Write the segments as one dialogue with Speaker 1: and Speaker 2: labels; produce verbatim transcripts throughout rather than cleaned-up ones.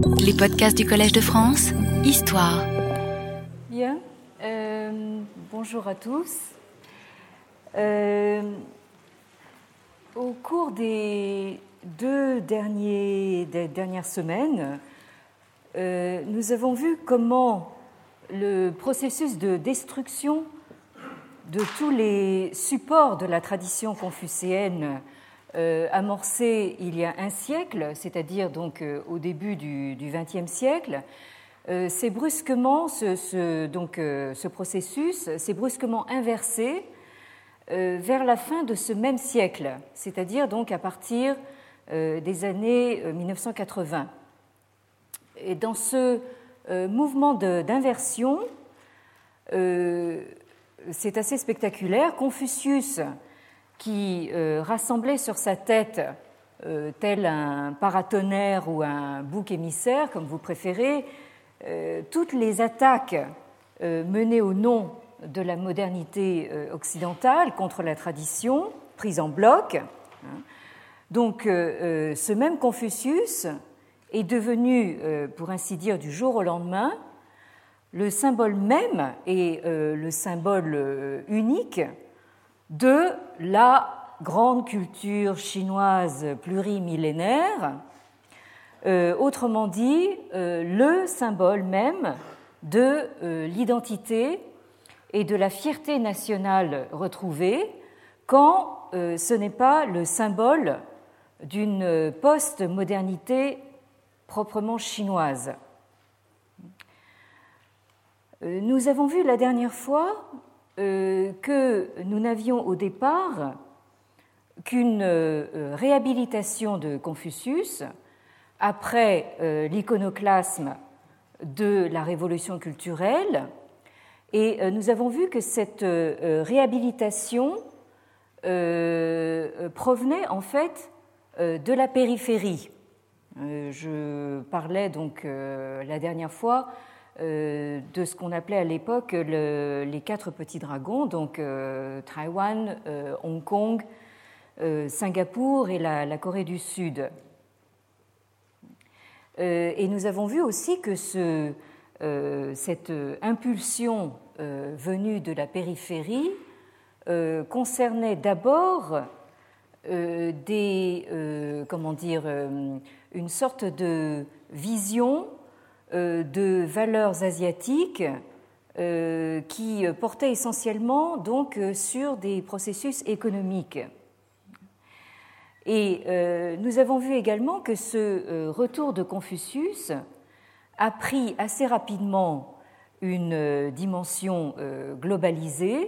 Speaker 1: Les podcasts du Collège de France, Histoire.
Speaker 2: Bien, euh, bonjour à tous. Euh, au cours des deux derniers, des dernières semaines, euh, nous avons vu comment le processus de destruction de tous les supports de la tradition confucéenne euh, amorcé il y a un siècle, c'est-à-dire donc euh, au début du vingtième siècle, euh, c'est brusquement ce, ce, donc, euh, ce processus s'est brusquement inversé euh, vers la fin de ce même siècle, c'est-à-dire donc à partir euh, des années mille neuf cent quatre-vingts. Et dans ce euh, mouvement de, d'inversion, euh, c'est assez spectaculaire. Confucius, qui euh, rassemblait sur sa tête, euh, tel un paratonnerre ou un bouc émissaire, comme vous préférez, euh, toutes les attaques euh, menées au nom de la modernité euh, occidentale contre la tradition, prises en bloc. Donc, euh, euh, ce même Confucius est devenu, euh, pour ainsi dire, du jour au lendemain, le symbole même et euh, le symbole euh, unique de la grande culture chinoise plurimillénaire, euh, autrement dit, euh, le symbole même de euh, l'identité et de la fierté nationale retrouvée, quand euh, ce n'est pas le symbole d'une post-modernité proprement chinoise. Euh, nous avons vu la dernière fois Euh, que nous n'avions au départ qu'une euh, réhabilitation de Confucius après euh, l'iconoclasme de la révolution culturelle, et euh, nous avons vu que cette euh, réhabilitation euh, provenait en fait euh, de la périphérie. Euh, je parlais donc euh, la dernière fois Euh, de ce qu'on appelait à l'époque le, les quatre petits dragons, donc euh, Taïwan, euh, Hong Kong, euh, Singapour et la, la Corée du Sud. Euh, et nous avons vu aussi que ce, euh, cette impulsion euh, venue de la périphérie euh, concernait d'abord euh, des, euh, comment dire, euh, une sorte de vision de valeurs asiatiques euh, qui portaient essentiellement donc sur des processus économiques. Et euh, nous avons vu également que ce euh, retour de Confucius a pris assez rapidement une euh, dimension euh, globalisée,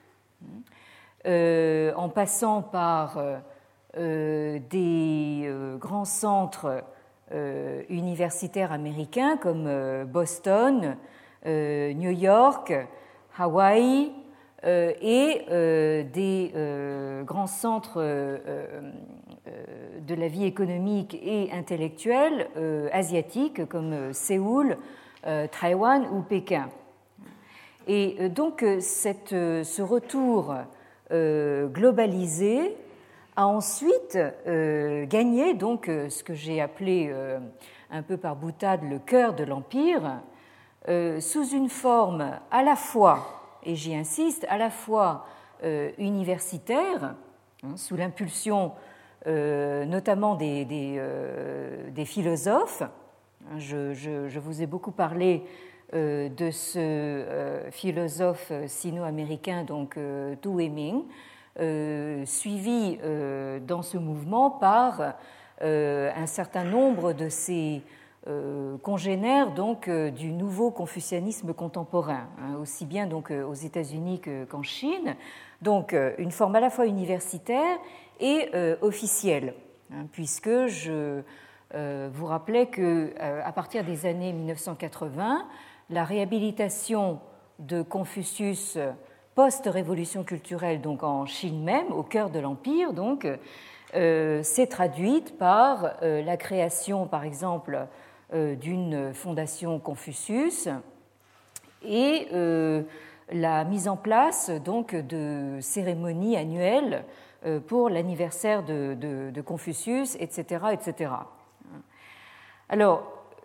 Speaker 2: euh, en passant par euh, des euh, grands centres Euh, universitaires américains comme euh, Boston, euh, New York, Hawaï euh, et euh, des euh, grands centres euh, euh, de la vie économique et intellectuelle euh, asiatiques comme euh, Séoul, euh, Taïwan ou Pékin. Et euh, donc cette, ce retour euh, globalisé a ensuite euh, gagné donc euh, ce que j'ai appelé euh, un peu par boutade le cœur de l'Empire, euh, sous une forme à la fois, et j'y insiste, à la fois euh, universitaire, hein, sous l'impulsion euh, notamment des, des, euh, des philosophes. Je, je, je vous ai beaucoup parlé euh, de ce euh, philosophe sino-américain, donc euh, Du Huiming, Euh, suivi euh, dans ce mouvement par euh, un certain nombre de ses euh, congénères donc, euh, du nouveau confucianisme contemporain, hein, aussi bien donc, euh, aux États-Unis que, qu'en Chine. Donc euh, une forme à la fois universitaire et euh, officielle, hein, puisque je euh, vous rappelais qu'à euh, partir des années mille neuf cent quatre-vingts, la réhabilitation de Confucius post-révolution culturelle, donc en Chine même, au cœur de l'Empire, donc, euh, s'est traduite par euh, la création, par exemple, euh, d'une fondation Confucius et euh, la mise en place donc de cérémonies annuelles euh, pour l'anniversaire de, de, de Confucius, et cetera, et cetera. Alors,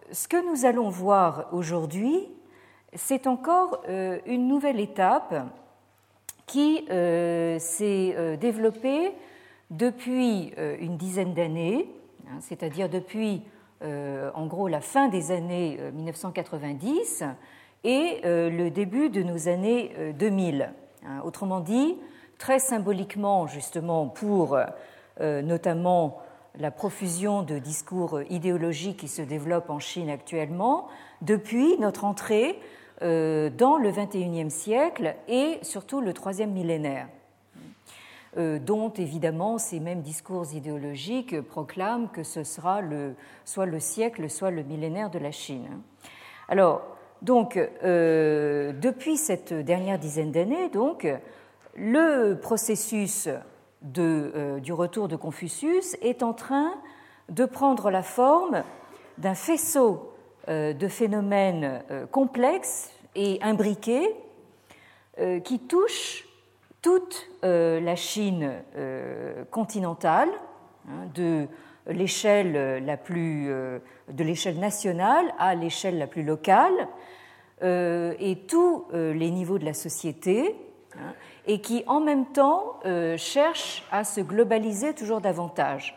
Speaker 2: ce que nous allons voir aujourd'hui, c'est encore euh, une nouvelle étape qui euh, s'est euh, développée depuis euh, une dizaine d'années, hein, c'est-à-dire depuis euh, en gros la fin des années euh, mille neuf cent quatre-vingt-dix et euh, le début de nos années euh, deux mille. Hein, autrement dit, très symboliquement justement pour euh, notamment la profusion de discours idéologiques qui se développent en Chine actuellement, depuis notre entrée euh, dans le vingt et unième siècle et surtout le troisième millénaire, euh, dont évidemment ces mêmes discours idéologiques proclament que ce sera le, soit le siècle, soit le millénaire de la Chine. Alors, donc, euh, depuis cette dernière dizaine d'années, donc, le processus De, euh, du retour de Confucius est en train de prendre la forme d'un faisceau euh, de phénomènes euh, complexes et imbriqués euh, qui touchent toute euh, la Chine euh, continentale, hein, de l'échelle la plus, euh, de l'échelle nationale à l'échelle la plus locale, euh, et tous euh, les niveaux de la société, hein, et qui en même temps euh, cherche à se globaliser toujours davantage.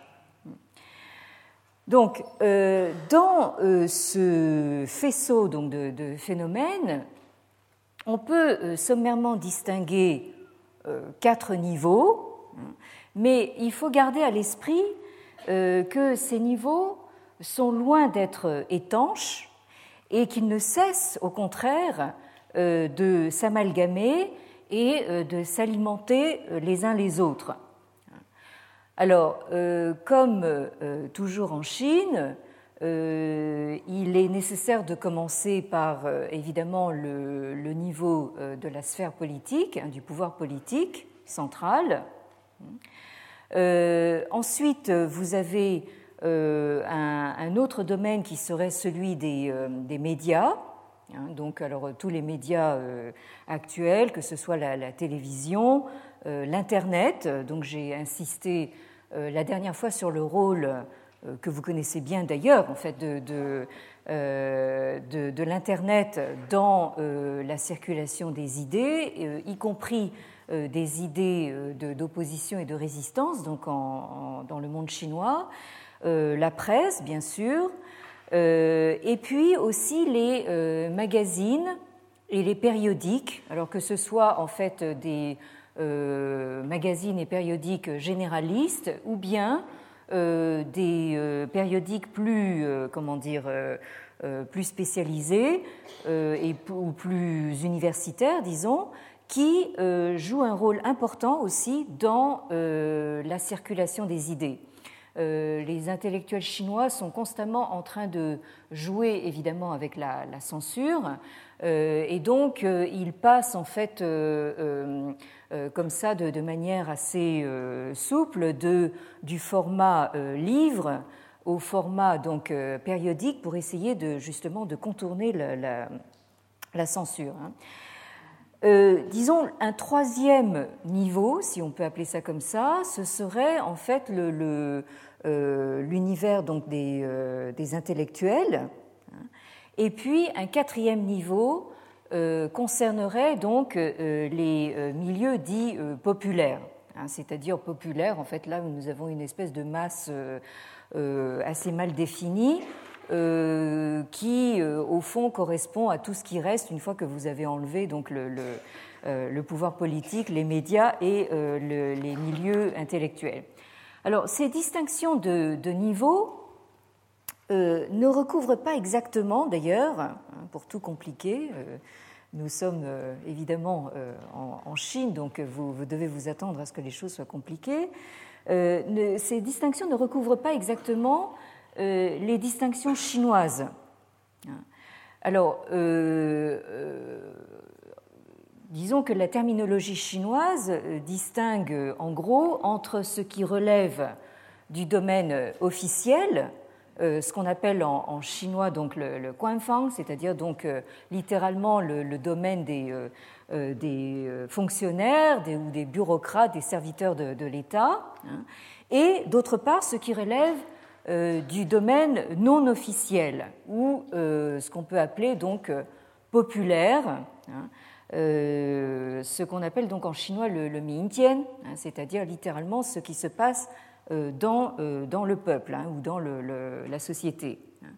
Speaker 2: Donc, euh, dans euh, ce faisceau donc, de, de phénomènes, on peut euh, sommairement distinguer euh, quatre niveaux, mais il faut garder à l'esprit euh, que ces niveaux sont loin d'être étanches et qu'ils ne cessent au contraire euh, de s'amalgamer et de s'alimenter les uns les autres. Alors, euh, comme euh, toujours en Chine, euh, il est nécessaire de commencer par, euh, évidemment, le, le niveau euh, de la sphère politique, hein, du pouvoir politique central. Euh, ensuite, vous avez euh, un, un autre domaine qui serait celui des, euh, des médias. Donc, alors, tous les médias euh, actuels, que ce soit la, la télévision, euh, l'Internet. Donc, j'ai insisté euh, la dernière fois sur le rôle euh, que vous connaissez bien d'ailleurs, en fait, de, de, euh, de, de l'Internet dans euh, la circulation des idées, euh, y compris euh, des idées euh, de, d'opposition et de résistance, donc en, en, dans le monde chinois, euh, la presse, bien sûr. Euh, et puis aussi les euh, magazines et les périodiques, alors que ce soit en fait des euh, magazines et périodiques généralistes ou bien euh, des euh, périodiques plus, euh, comment dire, euh, euh, plus spécialisés euh, et, ou plus universitaires, disons, qui euh, jouent un rôle important aussi dans euh, la circulation des idées. Euh, les intellectuels chinois sont constamment en train de jouer évidemment avec la, la censure euh, et donc euh, ils passent en fait euh, euh, euh, comme ça de, de manière assez euh, souple de, du format euh, livre au format donc euh, périodique pour essayer de justement de contourner la, la, la censure. Hein. Euh, disons un troisième niveau, si on peut appeler ça comme ça, ce serait en fait le, le, euh, l'univers donc des, euh, des intellectuels, hein, et puis un quatrième niveau euh, concernerait donc euh, les euh, milieux dits euh, populaires, hein, c'est-à-dire populaires en fait là où nous avons une espèce de masse euh, euh, assez mal définie. Euh, qui, euh, au fond, correspond à tout ce qui reste une fois que vous avez enlevé donc, le, le, euh, le pouvoir politique, les médias et euh, le, les milieux intellectuels. Alors, ces distinctions de, de niveau euh, ne recouvrent pas exactement, d'ailleurs, hein, pour tout compliquer, euh, nous sommes euh, évidemment euh, en, en Chine, donc vous, vous devez vous attendre à ce que les choses soient compliquées. Euh, ne, ces distinctions ne recouvrent pas exactement Euh, les distinctions chinoises. Alors, euh, euh, disons que la terminologie chinoise distingue en gros entre ce qui relève du domaine officiel, euh, ce qu'on appelle en, en chinois donc le, le guanfang, c'est-à-dire donc euh, littéralement le, le domaine des, euh, euh, des fonctionnaires des, ou des bureaucrates, des serviteurs de, de l'État, hein, et d'autre part ce qui relève euh, du domaine non officiel, ou euh, ce qu'on peut appeler donc euh, populaire, hein, euh, ce qu'on appelle donc en chinois le, le mintian, hein, c'est-à-dire littéralement ce qui se passe euh, dans, euh, dans le peuple, hein, ou dans le, le, la société.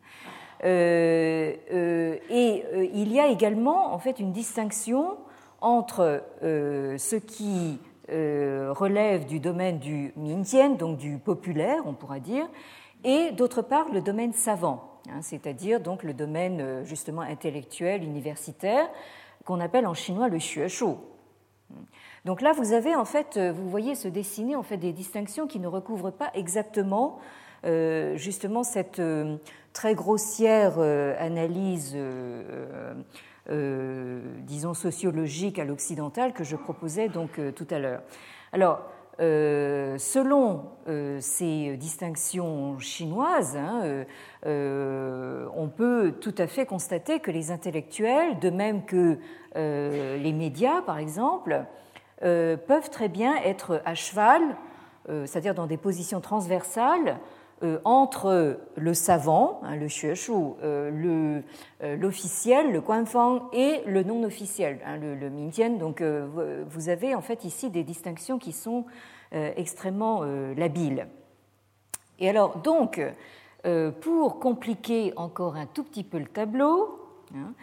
Speaker 2: Euh, euh, et euh, il y a également en fait une distinction entre euh, ce qui euh, relève du domaine du mintian, donc du populaire, on pourra dire, et d'autre part le domaine savant, hein, c'est-à-dire donc le domaine justement intellectuel, universitaire, qu'on appelle en chinois le xueshu. Donc là, vous avez en fait, vous voyez se dessiner en fait des distinctions qui ne recouvrent pas exactement euh, justement cette euh, très grossière euh, analyse, euh, euh, disons sociologique à l'occidental que je proposais donc euh, tout à l'heure. Alors, euh, selon euh, ces distinctions chinoises, hein, euh, euh, on peut tout à fait constater que les intellectuels, de même que euh, les médias par exemple, euh, peuvent très bien être à cheval, euh, c'est-à-dire dans des positions transversales, Euh, entre le savant, hein, le xueshu, euh, le, euh, l'officiel, le guanfang, et le non officiel, hein, le, le mintian. Donc, euh, vous avez en fait ici des distinctions qui sont euh, extrêmement euh, labiles. Et alors, donc, euh, pour compliquer encore un tout petit peu le tableau, hein,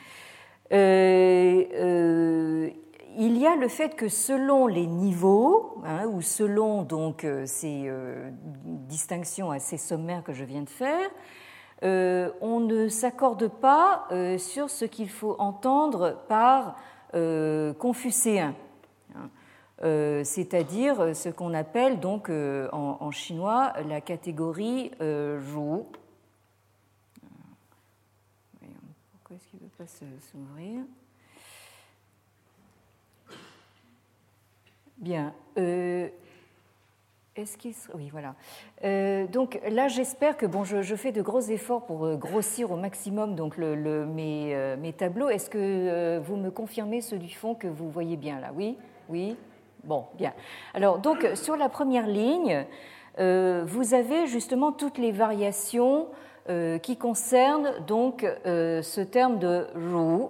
Speaker 2: euh, euh, il y a le fait que selon les niveaux, hein, ou selon donc ces euh, distinctions assez sommaires que je viens de faire, euh, on ne s'accorde pas euh, sur ce qu'il faut entendre par euh, confucéen, hein, euh, c'est-à-dire ce qu'on appelle donc euh, en, en chinois la catégorie euh, Zhu. Pourquoi est-ce qu'il ne veut pas s'ouvrir ? Bien. Euh, est-ce qu'il sera... Oui, voilà. Euh, donc là, j'espère que bon, je, je fais de gros efforts pour grossir au maximum donc le, le, mes, euh, mes tableaux. Est-ce que euh, vous me confirmez ceux du fond que vous voyez bien là ? Oui, oui. Bon, bien. Alors donc sur la première ligne, euh, vous avez justement toutes les variations euh, qui concernent donc euh, ce terme de Ru.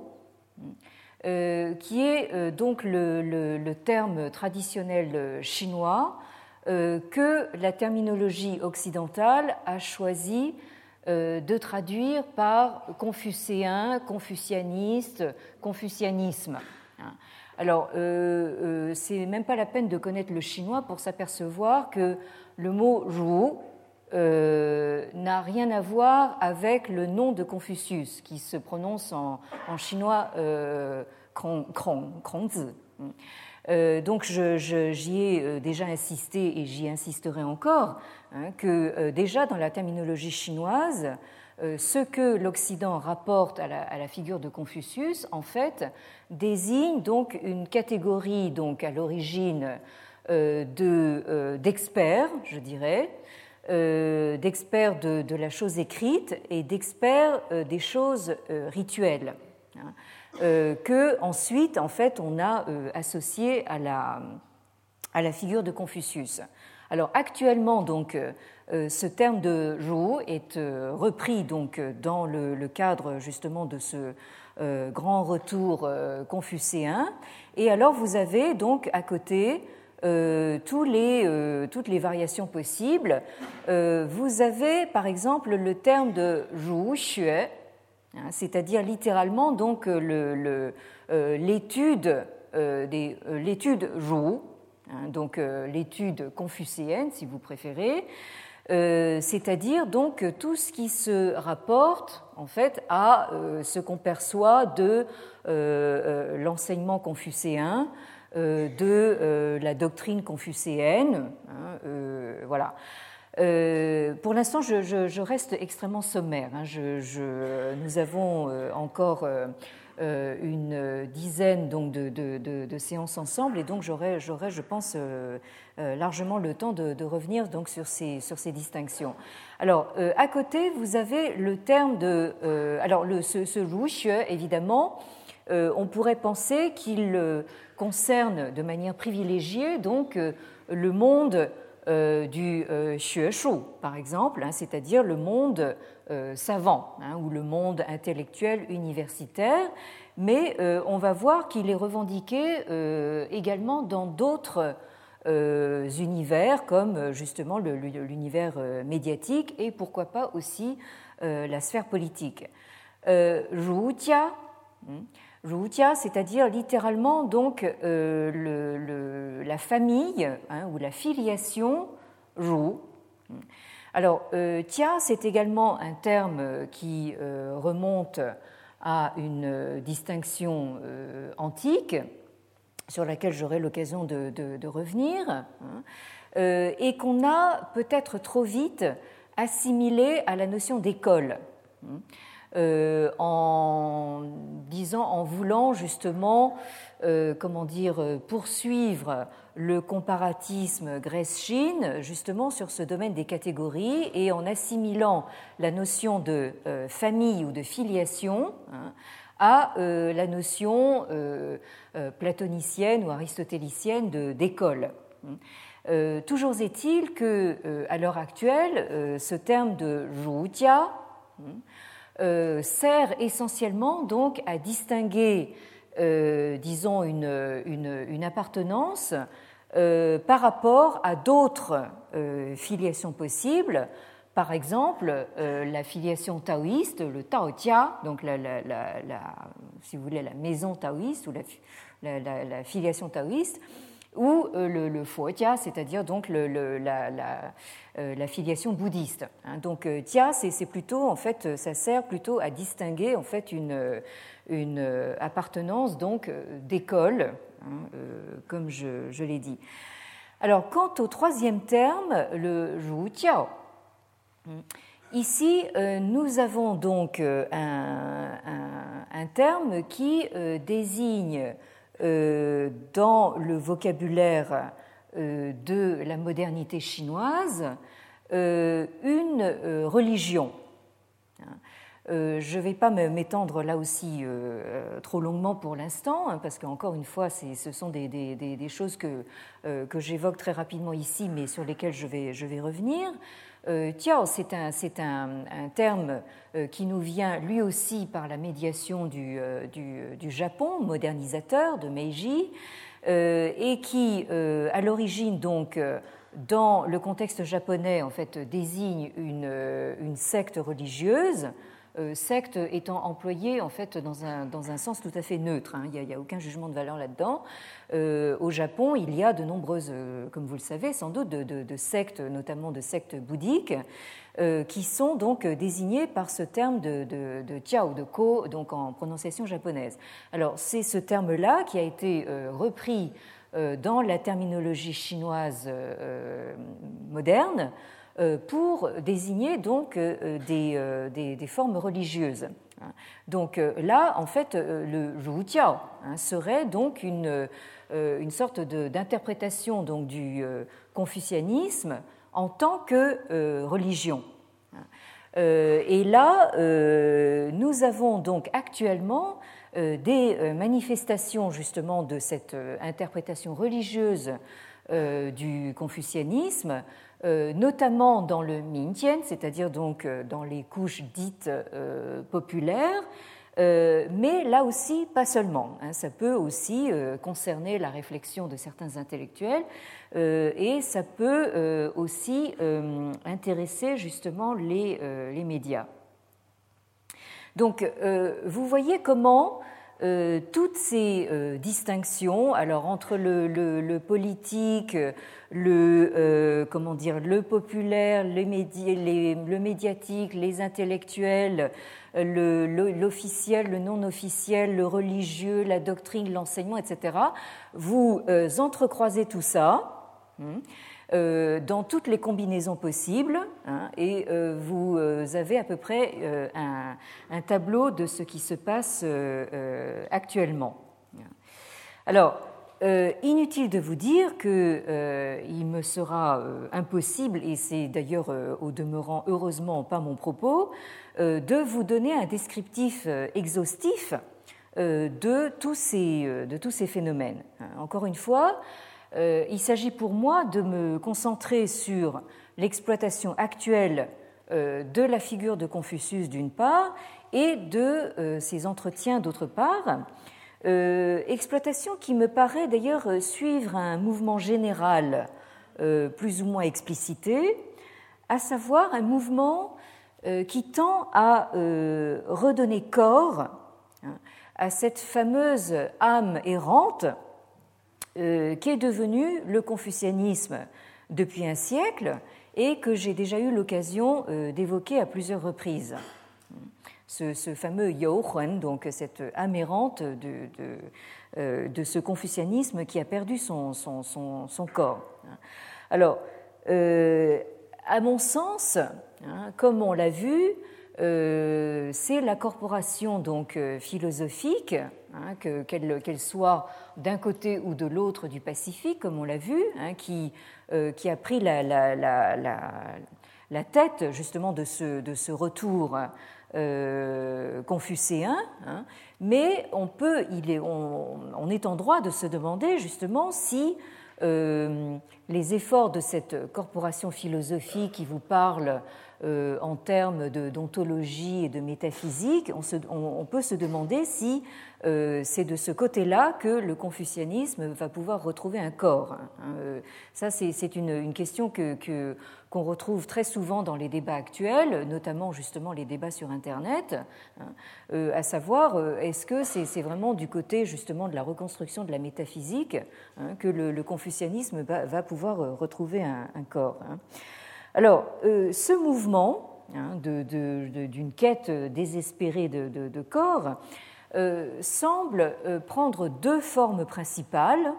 Speaker 2: Euh, qui est euh, donc le, le, le terme traditionnel chinois euh, que la terminologie occidentale a choisi euh, de traduire par confucéen, confucianiste, confucianisme. Alors, euh, euh, c'est même pas la peine de connaître le chinois pour s'apercevoir que le mot Zhu Euh, n'a rien à voir avec le nom de Confucius, qui se prononce en, en chinois euh, Kongzi. Euh, donc je, je, j'y ai déjà insisté et j'y insisterai encore, hein, que euh, déjà dans la terminologie chinoise, euh, ce que l'Occident rapporte à la, à la figure de Confucius, en fait, désigne donc une catégorie donc à l'origine euh, de, euh, d'experts, je dirais, Euh, d'experts de, de la chose écrite et d'experts euh, des choses euh, rituelles, hein, euh, que ensuite en fait on a euh, associé à la, à la figure de Confucius. Alors actuellement donc euh, ce terme de Zhu est euh, repris donc dans le, le cadre justement de ce euh, grand retour euh, confucéen, et alors vous avez donc à côté Euh, tous les, euh, toutes les variations possibles. Euh, vous avez par exemple le terme de Zhu Xue, hein, c'est-à-dire littéralement donc le, le, euh, l'étude, euh, des, euh, l'étude Zhu, hein, donc euh, l'étude confucéenne si vous préférez, euh, c'est-à-dire donc tout ce qui se rapporte en fait à euh, ce qu'on perçoit de euh, euh, l'enseignement confucéen, de euh, la doctrine confucéenne, hein, euh, voilà. Euh, pour l'instant, je, je, je reste extrêmement sommaire. Hein. Je, je, nous avons euh, encore euh, une dizaine donc, de, de, de, de séances ensemble, et donc j'aurai, j'aurai je pense, euh, euh, largement le temps de, de revenir donc, sur, ces, sur ces distinctions. Alors, euh, à côté, vous avez le terme de... Euh, alors, le, ce, ce Zhu Xue, évidemment, euh, on pourrait penser qu'il... Euh, concerne de manière privilégiée donc le monde euh, du euh, xueshu, par exemple, hein, c'est-à-dire le monde euh, savant hein, ou le monde intellectuel universitaire, mais euh, on va voir qu'il est revendiqué euh, également dans d'autres euh, univers, comme justement le, l'univers médiatique et pourquoi pas aussi euh, la sphère politique. Euh, Rujia, Rujia, c'est-à-dire littéralement donc euh, le, le, la famille hein, ou la filiation Ru. Alors, euh, tia, c'est également un terme qui euh, remonte à une distinction euh, antique sur laquelle j'aurai l'occasion de, de, de revenir, hein, euh, et qu'on a peut-être trop vite assimilé à la notion d'école. Hein. Euh, en disant, en voulant justement, euh, comment dire, poursuivre le comparatisme Grèce-Chine, justement sur ce domaine des catégories, et en assimilant la notion de euh, famille ou de filiation hein, à euh, la notion euh, euh, platonicienne ou aristotélicienne de, d'école. Euh, toujours est-il que, euh, à l'heure actuelle, euh, ce terme de Rujia Euh, sert essentiellement donc à distinguer, euh, disons, une, une, une appartenance euh, par rapport à d'autres euh, filiations possibles. Par exemple, euh, la filiation taoïste, le Taojia, donc la, la, la, la, si vous voulez la maison taoïste ou la, la, la filiation taoïste, ou euh, le, le Fojia, c'est-à-dire donc le, le, la, la, euh, la filiation bouddhiste. Hein. Donc euh, tia, c'est, c'est plutôt en fait, ça sert plutôt à distinguer en fait une, une appartenance donc d'école, hein, euh, comme je, je l'ai dit. Alors quant au troisième terme, le Rujiao, ici euh, nous avons donc un, un, un terme qui euh, désigne Euh, dans le vocabulaire euh, de la modernité chinoise euh, une euh, religion. Euh, je ne vais pas m'étendre là aussi euh, trop longuement pour l'instant, hein, parce qu'encore une fois, c'est, ce sont des, des, des choses que, euh, que j'évoque très rapidement ici, mais sur lesquelles je vais, je vais revenir. Euh, Tiao, c'est, un, c'est un, un terme euh, qui nous vient lui aussi par la médiation du, euh, du, du Japon modernisateur de Meiji, euh, et qui, euh, à l'origine, donc, euh, dans le contexte japonais, en fait, désigne une, une secte religieuse. Euh, secte étant employée en fait dans un, dans un sens tout à fait neutre, hein. Il n'y a, a aucun jugement de valeur là-dedans. Euh, au Japon, il y a de nombreuses, euh, comme vous le savez sans doute, de, de, de sectes, notamment de sectes bouddhiques, euh, qui sont donc désignées par ce terme de, de, de Tiao, de Ko, donc en prononciation japonaise. Alors c'est ce terme-là qui a été euh, repris euh, dans la terminologie chinoise euh, moderne, pour désigner donc des, des, des formes religieuses. Donc là, en fait, le Rujiao serait donc une, une sorte de, d'interprétation donc du confucianisme en tant que religion. Et là, nous avons donc actuellement des manifestations justement de cette interprétation religieuse du confucianisme, Euh, notamment dans le Mingtian, c'est-à-dire donc dans les couches dites euh, populaires, euh, mais là aussi pas seulement. Hein, ça peut aussi euh, concerner la réflexion de certains intellectuels euh, et ça peut euh, aussi euh, intéresser justement les, euh, les médias. Donc euh, vous voyez comment Euh, toutes ces euh, distinctions, alors entre le, le, le politique, le euh, comment dire, le populaire, les médi- les, le médiatique, les intellectuels, le, le, l'officiel, le non officiel, le religieux, la doctrine, l'enseignement, et cetera. Vous euh, entrecroisez tout ça. Hein, Euh, dans toutes les combinaisons possibles, hein, et euh, vous euh, avez à peu près euh, un, un tableau de ce qui se passe euh, euh, actuellement. Alors, euh, inutile de vous dire qu'il euh, me sera euh, impossible, et c'est d'ailleurs euh, au demeurant heureusement pas mon propos, euh, de vous donner un descriptif euh, exhaustif euh, de tous ces, euh, de tous ces phénomènes. Encore une fois, euh, il s'agit pour moi de me concentrer sur l'exploitation actuelle euh, de la figure de Confucius d'une part et de euh, ses entretiens d'autre part, euh, exploitation qui me paraît d'ailleurs suivre un mouvement général euh, plus ou moins explicité, à savoir un mouvement euh, qui tend à euh, redonner corps hein, à cette fameuse âme errante euh, qui est devenue le confucianisme depuis un siècle et que j'ai déjà eu l'occasion euh, d'évoquer à plusieurs reprises. Ce, ce fameux Youhuan, donc cette âme errante de, de, euh, de ce confucianisme qui a perdu son, son, son, son corps. Alors, euh, à mon sens, hein, comme on l'a vu, euh, c'est la corporation donc philosophique, hein, que, qu'elle, qu'elle soit d'un côté ou de l'autre du Pacifique, comme on l'a vu, hein, qui, euh, qui a pris la, la, la, la, la tête justement de ce, de ce retour euh, confucéen, hein, mais on peut, il est, on, on est en droit de se demander justement si Euh, les efforts de cette corporation philosophique qui vous parle euh, en termes de, d'ontologie et de métaphysique, on, se, on, on peut se demander si euh, c'est de ce côté-là que le confucianisme va pouvoir retrouver un corps. Euh, ça, c'est, c'est une, une question que, que, qu'on retrouve très souvent dans les débats actuels, notamment justement les débats sur Internet, hein, euh, à savoir, euh, est-ce que c'est, c'est vraiment du côté justement de la reconstruction de la métaphysique hein, que le, le confucianisme va, va pouvoir retrouver un, un corps. Hein. Alors, euh, ce mouvement hein, de, de, de, d'une quête désespérée de, de, de corps euh, semble euh, prendre deux formes principales.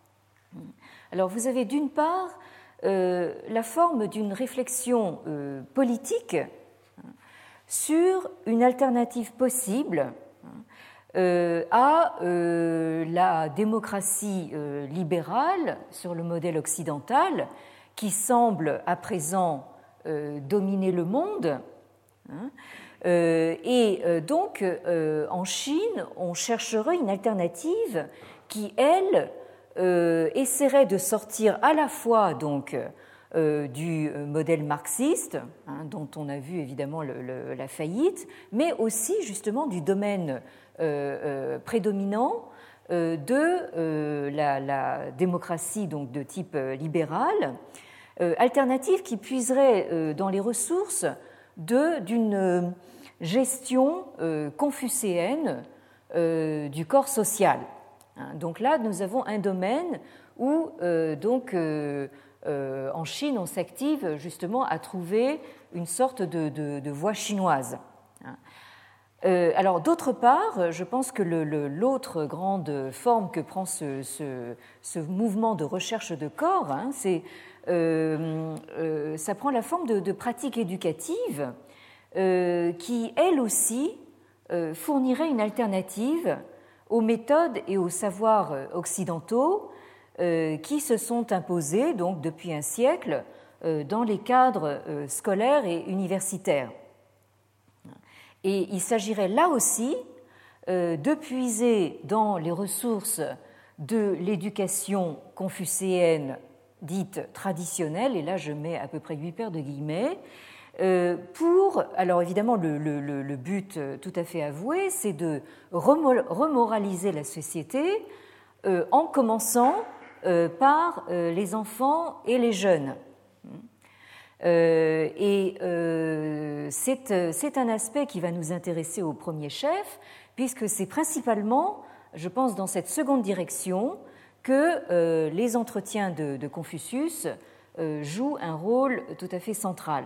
Speaker 2: Alors, vous avez d'une part euh, la forme d'une réflexion euh, politique hein, sur une alternative possible Euh, à euh, la démocratie euh, libérale sur le modèle occidental qui semble à présent euh, dominer le monde. Hein, euh, et euh, donc euh, en Chine, on chercherait une alternative qui, elle, euh, essaierait de sortir à la fois donc euh, du modèle marxiste, hein, dont on a vu évidemment le, le, la faillite, mais aussi justement du domaine Euh, euh, prédominant euh, de euh, la, la démocratie donc de type euh, libéral, euh, alternative qui puiserait euh, dans les ressources de, d'une euh, gestion euh, confucéenne euh, du corps social. Hein, donc là, nous avons un domaine où euh, donc euh, euh, en Chine, on s'active justement à trouver une sorte de, de, de voie chinoise. Hein. Euh, alors, d'autre part, je pense que le, le, l'autre grande forme que prend ce, ce, ce mouvement de recherche de corps, hein, c'est, euh, euh, ça prend la forme de, de pratiques éducatives euh, qui, elles aussi, euh, fourniraient une alternative aux méthodes et aux savoirs occidentaux euh, qui se sont imposés donc, depuis un siècle euh, dans les cadres euh, scolaires et universitaires. Et il s'agirait là aussi euh, de puiser dans les ressources de l'éducation confucéenne dite traditionnelle, et là je mets à peu près huit paires de guillemets, euh, pour, alors évidemment le, le, le but tout à fait avoué, c'est de remoraliser la société euh, en commençant euh, par euh, les enfants et les jeunes. Euh, et euh, c'est, c'est un aspect qui va nous intéresser au premier chef, puisque c'est principalement, je pense, dans cette seconde direction que euh, les entretiens de, de Confucius euh, jouent un rôle tout à fait central.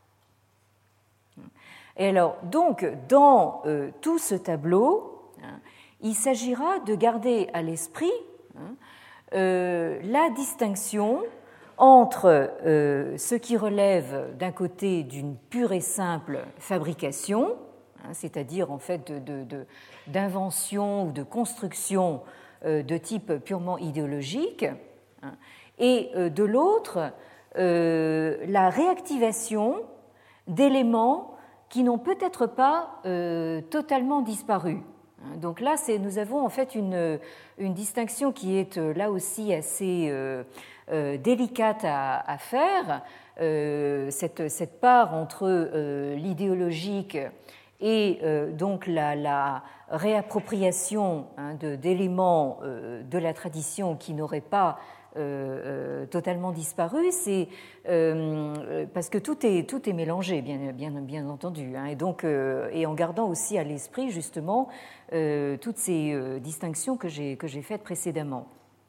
Speaker 2: Et alors, donc, dans euh, tout ce tableau, hein, il s'agira de garder à l'esprit hein, euh, la distinction entre euh, ce qui relève d'un côté d'une pure et simple fabrication, hein, c'est-à-dire en fait de, de, de, d'invention ou de construction euh, de type purement idéologique, hein, et euh, de l'autre euh, la réactivation d'éléments qui n'ont peut-être pas euh, totalement disparu. Donc là, c'est, nous avons en fait une, une distinction qui est là aussi assez euh, euh, délicate à, à faire, euh, cette, cette part entre euh, l'idéologique et euh, donc la, la réappropriation hein, de, d'éléments euh, de la tradition qui n'auraient pas Euh, euh, totalement disparu, c'est euh, parce que tout est tout est mélangé, bien bien bien entendu, hein, et donc euh, et en gardant aussi à l'esprit justement euh, toutes ces euh, distinctions que j'ai que j'ai faites précédemment.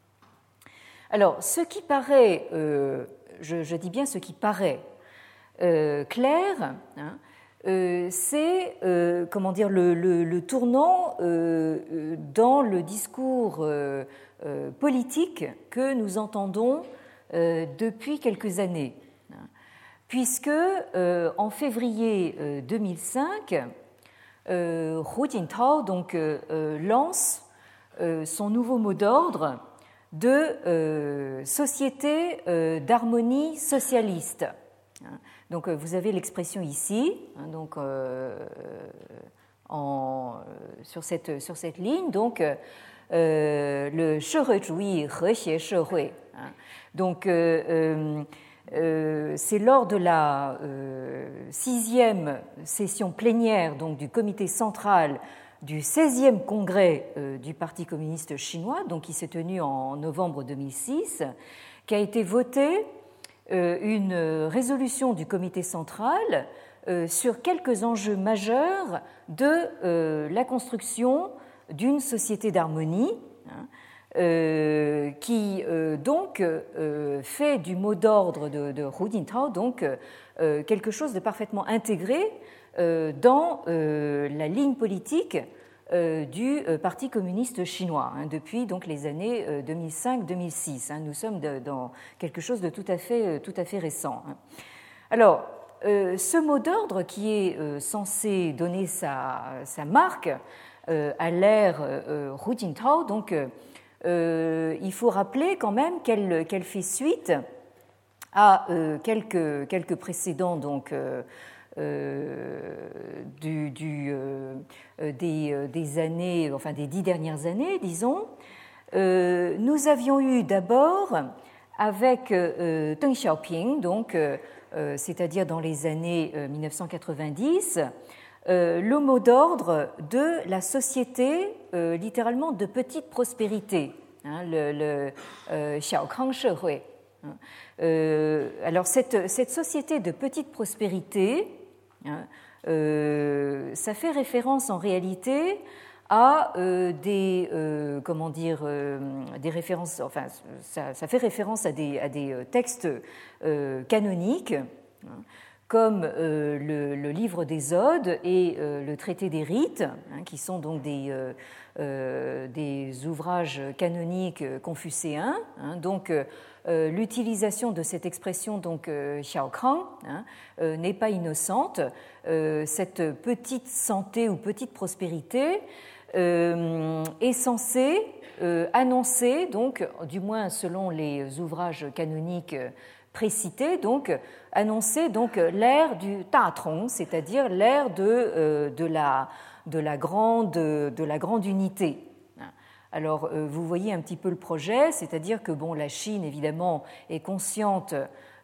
Speaker 2: Alors, ce qui paraît, euh, je, je dis bien ce qui paraît euh, clair, hein, euh, c'est euh, comment dire le, le, le tournant euh, dans le discours euh, Euh, politique que nous entendons euh, depuis quelques années, puisque euh, en février euh, deux mille cinq, euh, Hu Jintao donc euh, lance euh, son nouveau mot d'ordre de euh, société euh, d'harmonie socialiste. Donc euh, vous avez l'expression ici, hein, donc euh, en, sur cette sur cette ligne, donc euh, Euh, le 社会主义和谐社会. Donc, euh, euh, c'est lors de la euh, sixième session plénière donc, du comité central du seizième congrès euh, du Parti communiste chinois, donc, qui s'est tenu en novembre deux mille six, qu'a été votée euh, une résolution du comité central euh, sur quelques enjeux majeurs de euh, la construction d'une société d'harmonie hein, euh, qui euh, donc euh, fait du mot d'ordre de, de Hu Jintao donc euh, quelque chose de parfaitement intégré euh, dans euh, la ligne politique euh, du euh, Parti communiste chinois hein, depuis donc les années euh, deux mille cinq deux mille six. Hein, nous sommes de, dans quelque chose de tout à fait tout à fait récent. Hein. Alors euh, ce mot d'ordre qui est euh, censé donner sa, sa marque Euh, à l'ère euh, Hu Jintao, donc euh, il faut rappeler quand même qu'elle, qu'elle fait suite à euh, quelques, quelques précédents donc, euh, euh, du, du, euh, des, des années, enfin des dix dernières années, disons. Euh, nous avions eu d'abord avec euh, Deng Xiaoping, donc, euh, c'est-à-dire dans les années euh, mille neuf cent quatre-vingt-dix, Euh, le mot d'ordre de la société, euh, littéralement de petite prospérité, hein, le Xiaokang Shehui. Hein. Euh, alors cette, cette société de petite prospérité, hein, euh, ça fait référence en réalité à euh, des euh, comment dire euh, des références, enfin ça, ça fait référence à des, à des textes euh, canoniques. Hein, comme euh, le, le livre des Odes et euh, le traité des rites, hein, qui sont donc des, euh, euh, des ouvrages canoniques confucéens. Hein, donc, euh, l'utilisation de cette expression donc euh, Xiaokang hein, euh, n'est pas innocente. Euh, cette petite santé ou petite prospérité euh, est censée euh, annoncer, donc, du moins selon les ouvrages canoniques précités, donc annoncer donc l'ère du Datong, c'est-à-dire l'ère de, euh, de, la, de, la grande, de la grande unité. Alors, euh, vous voyez un petit peu le projet, c'est-à-dire que bon, la Chine, évidemment, est consciente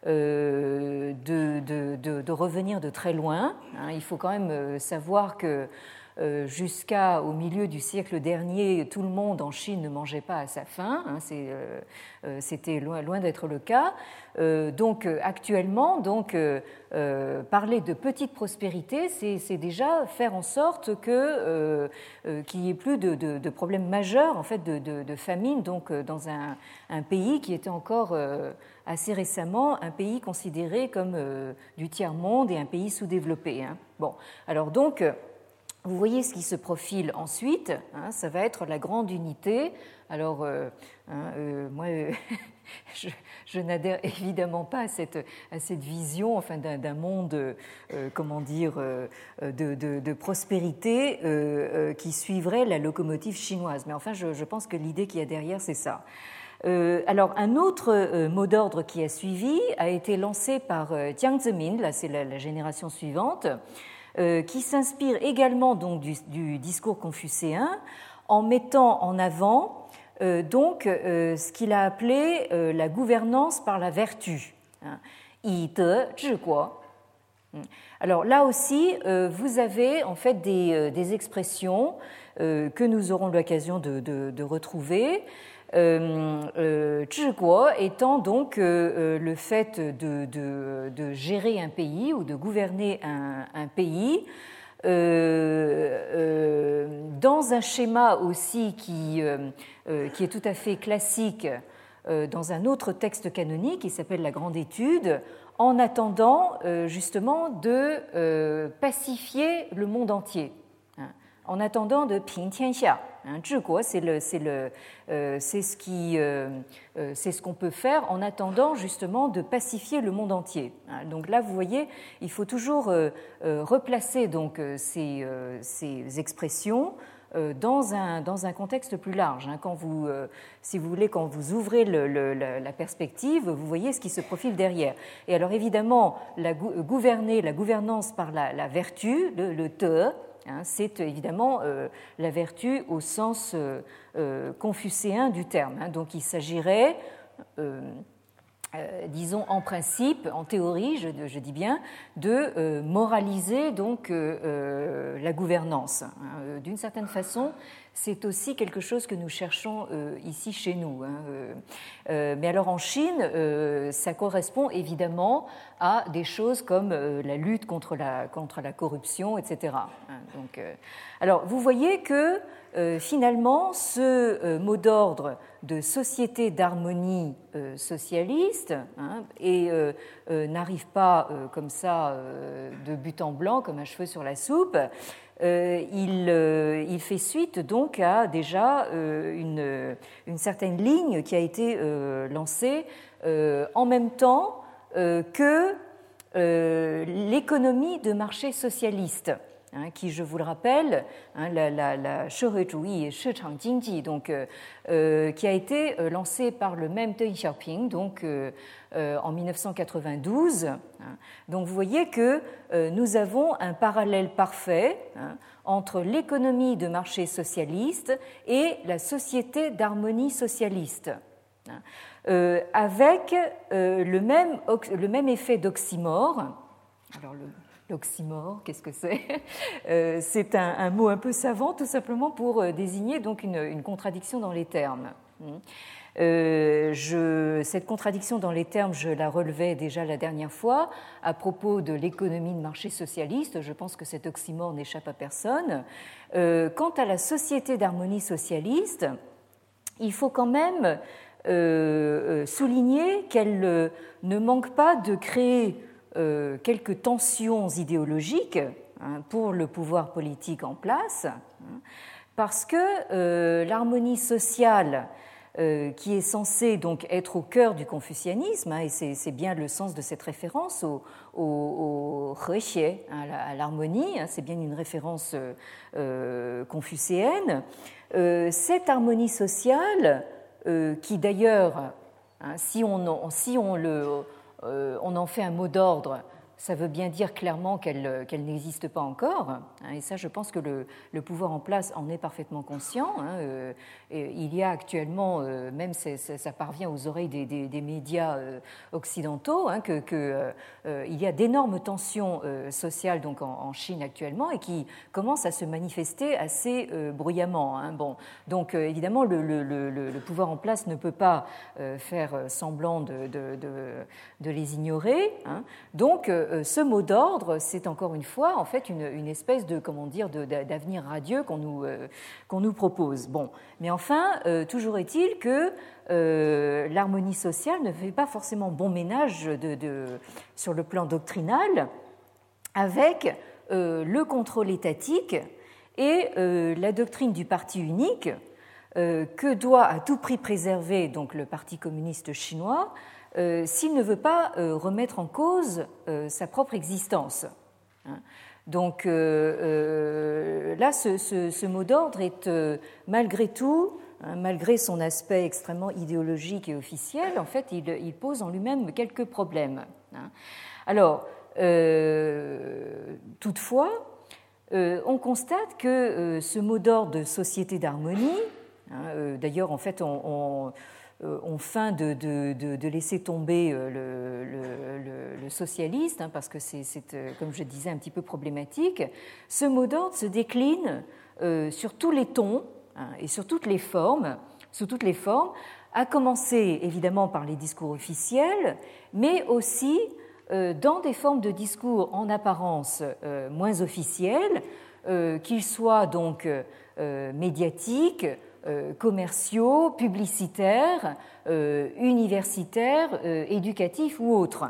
Speaker 2: euh, de, de, de, de revenir de très loin. Hein. Il faut quand même savoir que Euh, jusqu'au milieu du siècle dernier, tout le monde en Chine ne mangeait pas à sa faim. Hein, c'est, euh, euh, c'était loin, loin d'être le cas. Euh, donc actuellement, donc, euh, euh, parler de petite prospérité, c'est, c'est déjà faire en sorte que, euh, euh, qu'il n'y ait plus de, de, de problèmes majeurs en fait, de, de, de famine donc, dans un, un pays qui était encore euh, assez récemment un pays considéré comme euh, du tiers-monde et un pays sous-développé. Hein. Bon, alors donc... Vous voyez ce qui se profile ensuite, hein, ça va être la grande unité. Alors, euh, hein, euh, moi, euh, je, je n'adhère évidemment pas à cette, à cette vision enfin, d'un, d'un monde, euh, comment dire, euh, de, de, de prospérité euh, euh, qui suivrait la locomotive chinoise. Mais enfin, je, je pense que l'idée qu'il y a derrière, c'est ça. Euh, alors, un autre euh, mot d'ordre qui a suivi a été lancé par euh, Jiang Zemin, là c'est la, la génération suivante, euh, qui s'inspire également donc du, du discours confucéen en mettant en avant euh, donc euh, ce qu'il a appelé euh, la gouvernance par la vertu. Yi de zhi guo. Alors là aussi, euh, vous avez en fait des, euh, des expressions euh, que nous aurons l'occasion de, de, de retrouver. Euh, euh, zhi guo étant donc euh, le fait de, de, de gérer un pays ou de gouverner un, un pays euh, euh, dans un schéma aussi qui, euh, euh, qui est tout à fait classique euh, dans un autre texte canonique qui s'appelle la Grande Étude, en attendant euh, justement de euh, pacifier le monde entier, hein, en attendant de ping tianxia. Hein, zhi guo, c'est le, c'est le, euh, c'est ce qui, euh, euh, c'est ce qu'on peut faire en attendant justement de pacifier le monde entier. Hein, donc là, vous voyez, il faut toujours euh, euh, replacer donc euh, ces, euh, ces expressions dans un, dans un contexte plus large. Quand vous, euh, si vous voulez, quand vous ouvrez le, le, la perspective, vous voyez ce qui se profile derrière. Et alors évidemment, la, gouverner, la gouvernance par la, la vertu, le, le te, hein, c'est évidemment euh, la vertu au sens euh, euh, confucéen du terme. Hein. Donc il s'agirait... Euh, Euh, disons en principe, en théorie, je, je dis bien, de euh, moraliser donc euh, euh, la gouvernance. Hein. D'une certaine façon, c'est aussi quelque chose que nous cherchons euh, ici chez nous. Hein. Euh, mais alors en Chine, euh, ça correspond évidemment à des choses comme euh, la lutte contre la, contre la corruption, et cetera. Hein. Donc, euh, alors vous voyez que euh, finalement, ce euh, mot d'ordre de société d'harmonie euh, socialiste hein, et euh, euh, n'arrive pas euh, comme ça euh, de but en blanc comme un cheveu sur la soupe. Euh, il, euh, il fait suite donc à déjà euh, une, une certaine ligne qui a été euh, lancée euh, en même temps euh, que euh, l'économie de marché socialiste. Hein, qui, je vous le rappelle, hein, la, la, la Shehui et Shichang Jingji, donc euh, euh, qui a été euh, lancée par le même Deng Xiaoping, donc euh, euh, en mille neuf cent quatre-vingt-douze. Hein. Donc vous voyez que euh, nous avons un parallèle parfait hein, entre l'économie de marché socialiste et la société d'harmonie socialiste. Hein. Euh, avec euh, le même, le même effet d'oxymore. Alors le L'oxymore, qu'est-ce que c'est ? euh, C'est un, un mot un peu savant, tout simplement pour désigner donc une, une contradiction dans les termes. Euh, je, cette contradiction dans les termes, je la relevais déjà la dernière fois à propos de l'économie de marché socialiste. Je pense que cet oxymore n'échappe à personne. Euh, quant à la société d'harmonie socialiste, il faut quand même euh, souligner qu'elle euh, ne manque pas de créer Euh, quelques tensions idéologiques hein, pour le pouvoir politique en place, hein, parce que euh, l'harmonie sociale euh, qui est censée donc être au cœur du confucianisme, hein, et c'est, c'est bien le sens de cette référence au, au, au Hexie, hein, à l'harmonie, hein, c'est bien une référence euh, confucéenne, euh, cette harmonie sociale euh, qui d'ailleurs, hein, si on, si on le Euh, on en fait un mot d'ordre, ça veut bien dire clairement qu'elle, qu'elle n'existe pas encore. Hein, et ça, je pense que le, le pouvoir en place en est parfaitement conscient. Hein, euh, et il y a actuellement, euh, même c'est, c'est, ça parvient aux oreilles des, des, des médias euh, occidentaux, hein, que, que euh, il y a d'énormes tensions euh, sociales donc en, en Chine actuellement et qui commencent à se manifester assez euh, bruyamment. Hein. Bon, donc euh, évidemment, le, le, le, le pouvoir en place ne peut pas euh, faire semblant de, de, de, de les ignorer. Hein. Donc euh, ce mot d'ordre, c'est encore une fois en fait une, une espèce de comment dire de, d'avenir radieux qu'on nous euh, qu'on nous propose. Bon, mais enfin, euh, toujours est-il que euh, l'harmonie sociale ne fait pas forcément bon ménage de, de, sur le plan doctrinal avec euh, le contrôle étatique et euh, la doctrine du parti unique euh, que doit à tout prix préserver donc le Parti communiste chinois. Euh, s'il ne veut pas euh, remettre en cause euh, sa propre existence. Hein. Donc euh, euh, là, ce, ce, ce mot d'ordre est euh, malgré tout, hein, malgré son aspect extrêmement idéologique et officiel, en fait, il, il pose en lui-même quelques problèmes. Hein. Alors, euh, toutefois, euh, on constate que euh, ce mot d'ordre de société d'harmonie, hein, euh, d'ailleurs, en fait, on, on, on feint de, de, de, de laisser tomber le, le, le, le socialiste, hein, parce que c'est, c'est, comme je disais, un petit peu problématique. Ce mot d'ordre se décline euh, sur tous les tons, hein, et sur toutes les formes, sous toutes les formes, à commencer évidemment par les discours officiels, mais aussi euh, dans des formes de discours en apparence euh, moins officiels, euh, qu'ils soient donc euh, médiatiques, euh, commerciaux, publicitaires, euh, universitaires, euh, éducatifs ou autres.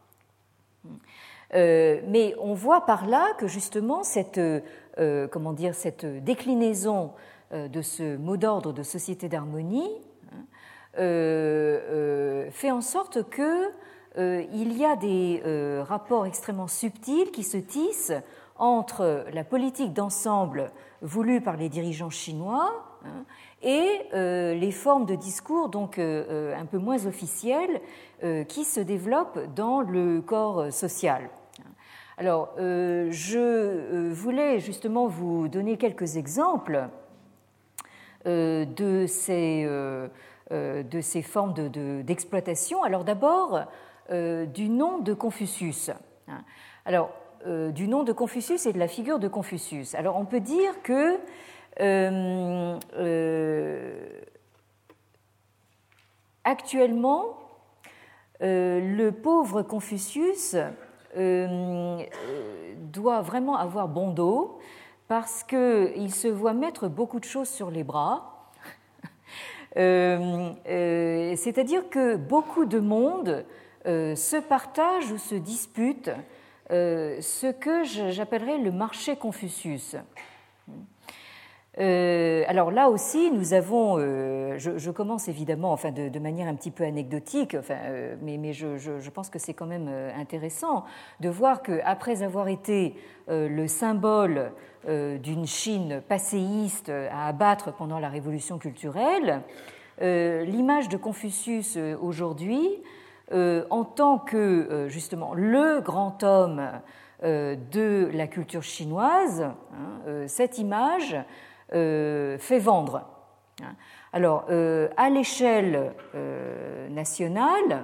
Speaker 2: Euh, mais on voit par là que justement cette, euh, comment dire, cette déclinaison euh, de ce mot d'ordre de société d'harmonie Euh, euh, fait en sorte qu'il euh, y a des euh, rapports extrêmement subtils qui se tissent entre la politique d'ensemble voulue par les dirigeants chinois hein, et euh, les formes de discours donc euh, un peu moins officielles euh, qui se développent dans le corps social. Alors, euh, je voulais justement vous donner quelques exemples euh, de ces euh, de ces formes de, de, d'exploitation. Alors d'abord, euh, du nom de Confucius. Alors, euh, du nom de Confucius et de la figure de Confucius. Alors, on peut dire que euh, euh, actuellement, euh, le pauvre Confucius euh, doit vraiment avoir bon dos parce qu'il se voit mettre beaucoup de choses sur les bras. Euh, euh, c'est-à-dire que beaucoup de monde euh, se partage ou se dispute euh, ce que j'appellerais le marché Confucius. Euh, alors là aussi, nous avons, euh, je, je commence évidemment, enfin de, de manière un petit peu anecdotique, enfin, euh, mais, mais je, je, je pense que c'est quand même intéressant de voir qu'après avoir été euh, le symbole euh, d'une Chine passéiste à abattre pendant la Révolution culturelle, euh, l'image de Confucius aujourd'hui, euh, en tant que euh, justement le grand homme euh, de la culture chinoise, hein, euh, cette image Euh, fait vendre. Alors, euh, à l'échelle euh, nationale,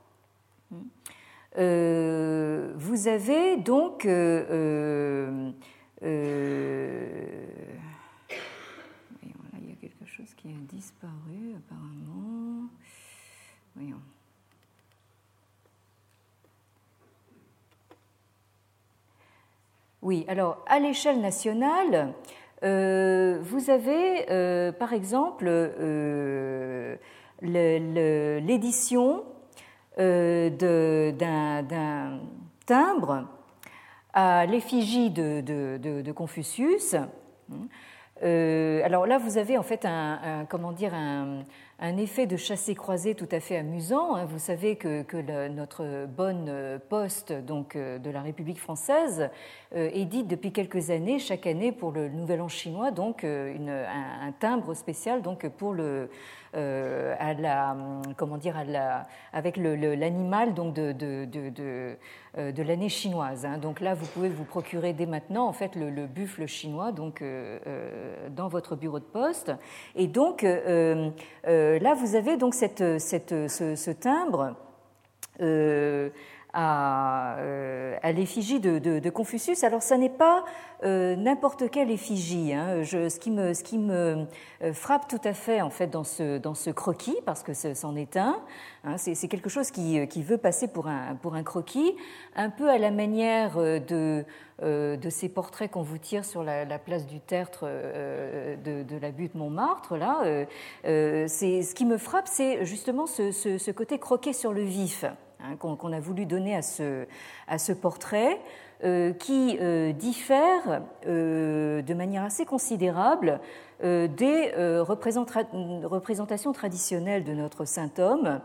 Speaker 2: euh, vous avez donc euh, euh, euh, voyons, là, il y a quelque chose qui a disparu apparemment. Voyons. Oui, alors à l'échelle nationale, Euh, vous avez, euh, par exemple, euh, le, le, l'édition euh, de, d'un, d'un timbre à l'effigie de, de, de, de Confucius. Euh, alors là, vous avez en fait un, un comment dire, un, un effet de chassé-croisé tout à fait amusant. Vous savez que, que la, notre bonne poste donc, de la République française euh, édite depuis quelques années, chaque année pour le Nouvel An chinois, donc une, un, un timbre spécial donc pour le, euh, à la, comment dire, à la, avec le, le, l'animal donc de, de, de, de, de l'année chinoise. Donc là, vous pouvez vous procurer dès maintenant en fait le, le buffle chinois donc euh, dans votre bureau de poste. Et donc euh, euh, là, vous avez donc cette, cette, ce, ce timbre euh, à, euh, à l'effigie de, de, de Confucius. Alors, ça n'est pas euh, n'importe quelle effigie. Hein. Je, ce qui me, ce qui me frappe tout à fait en fait dans ce, dans ce croquis, parce que c'en est un. Hein, c'est, c'est quelque chose qui, qui veut passer pour un, pour un croquis, un peu à la manière de Euh, de ces portraits qu'on vous tire sur la, la place du Tertre euh, de, de la butte Montmartre. Là, euh, euh, c'est, ce qui me frappe, c'est justement ce, ce, ce côté croqué sur le vif hein, qu'on, qu'on a voulu donner à ce, à ce portrait, euh, qui euh, diffère euh, de manière assez considérable euh, des euh, représenta- représentations traditionnelles de notre saint homme.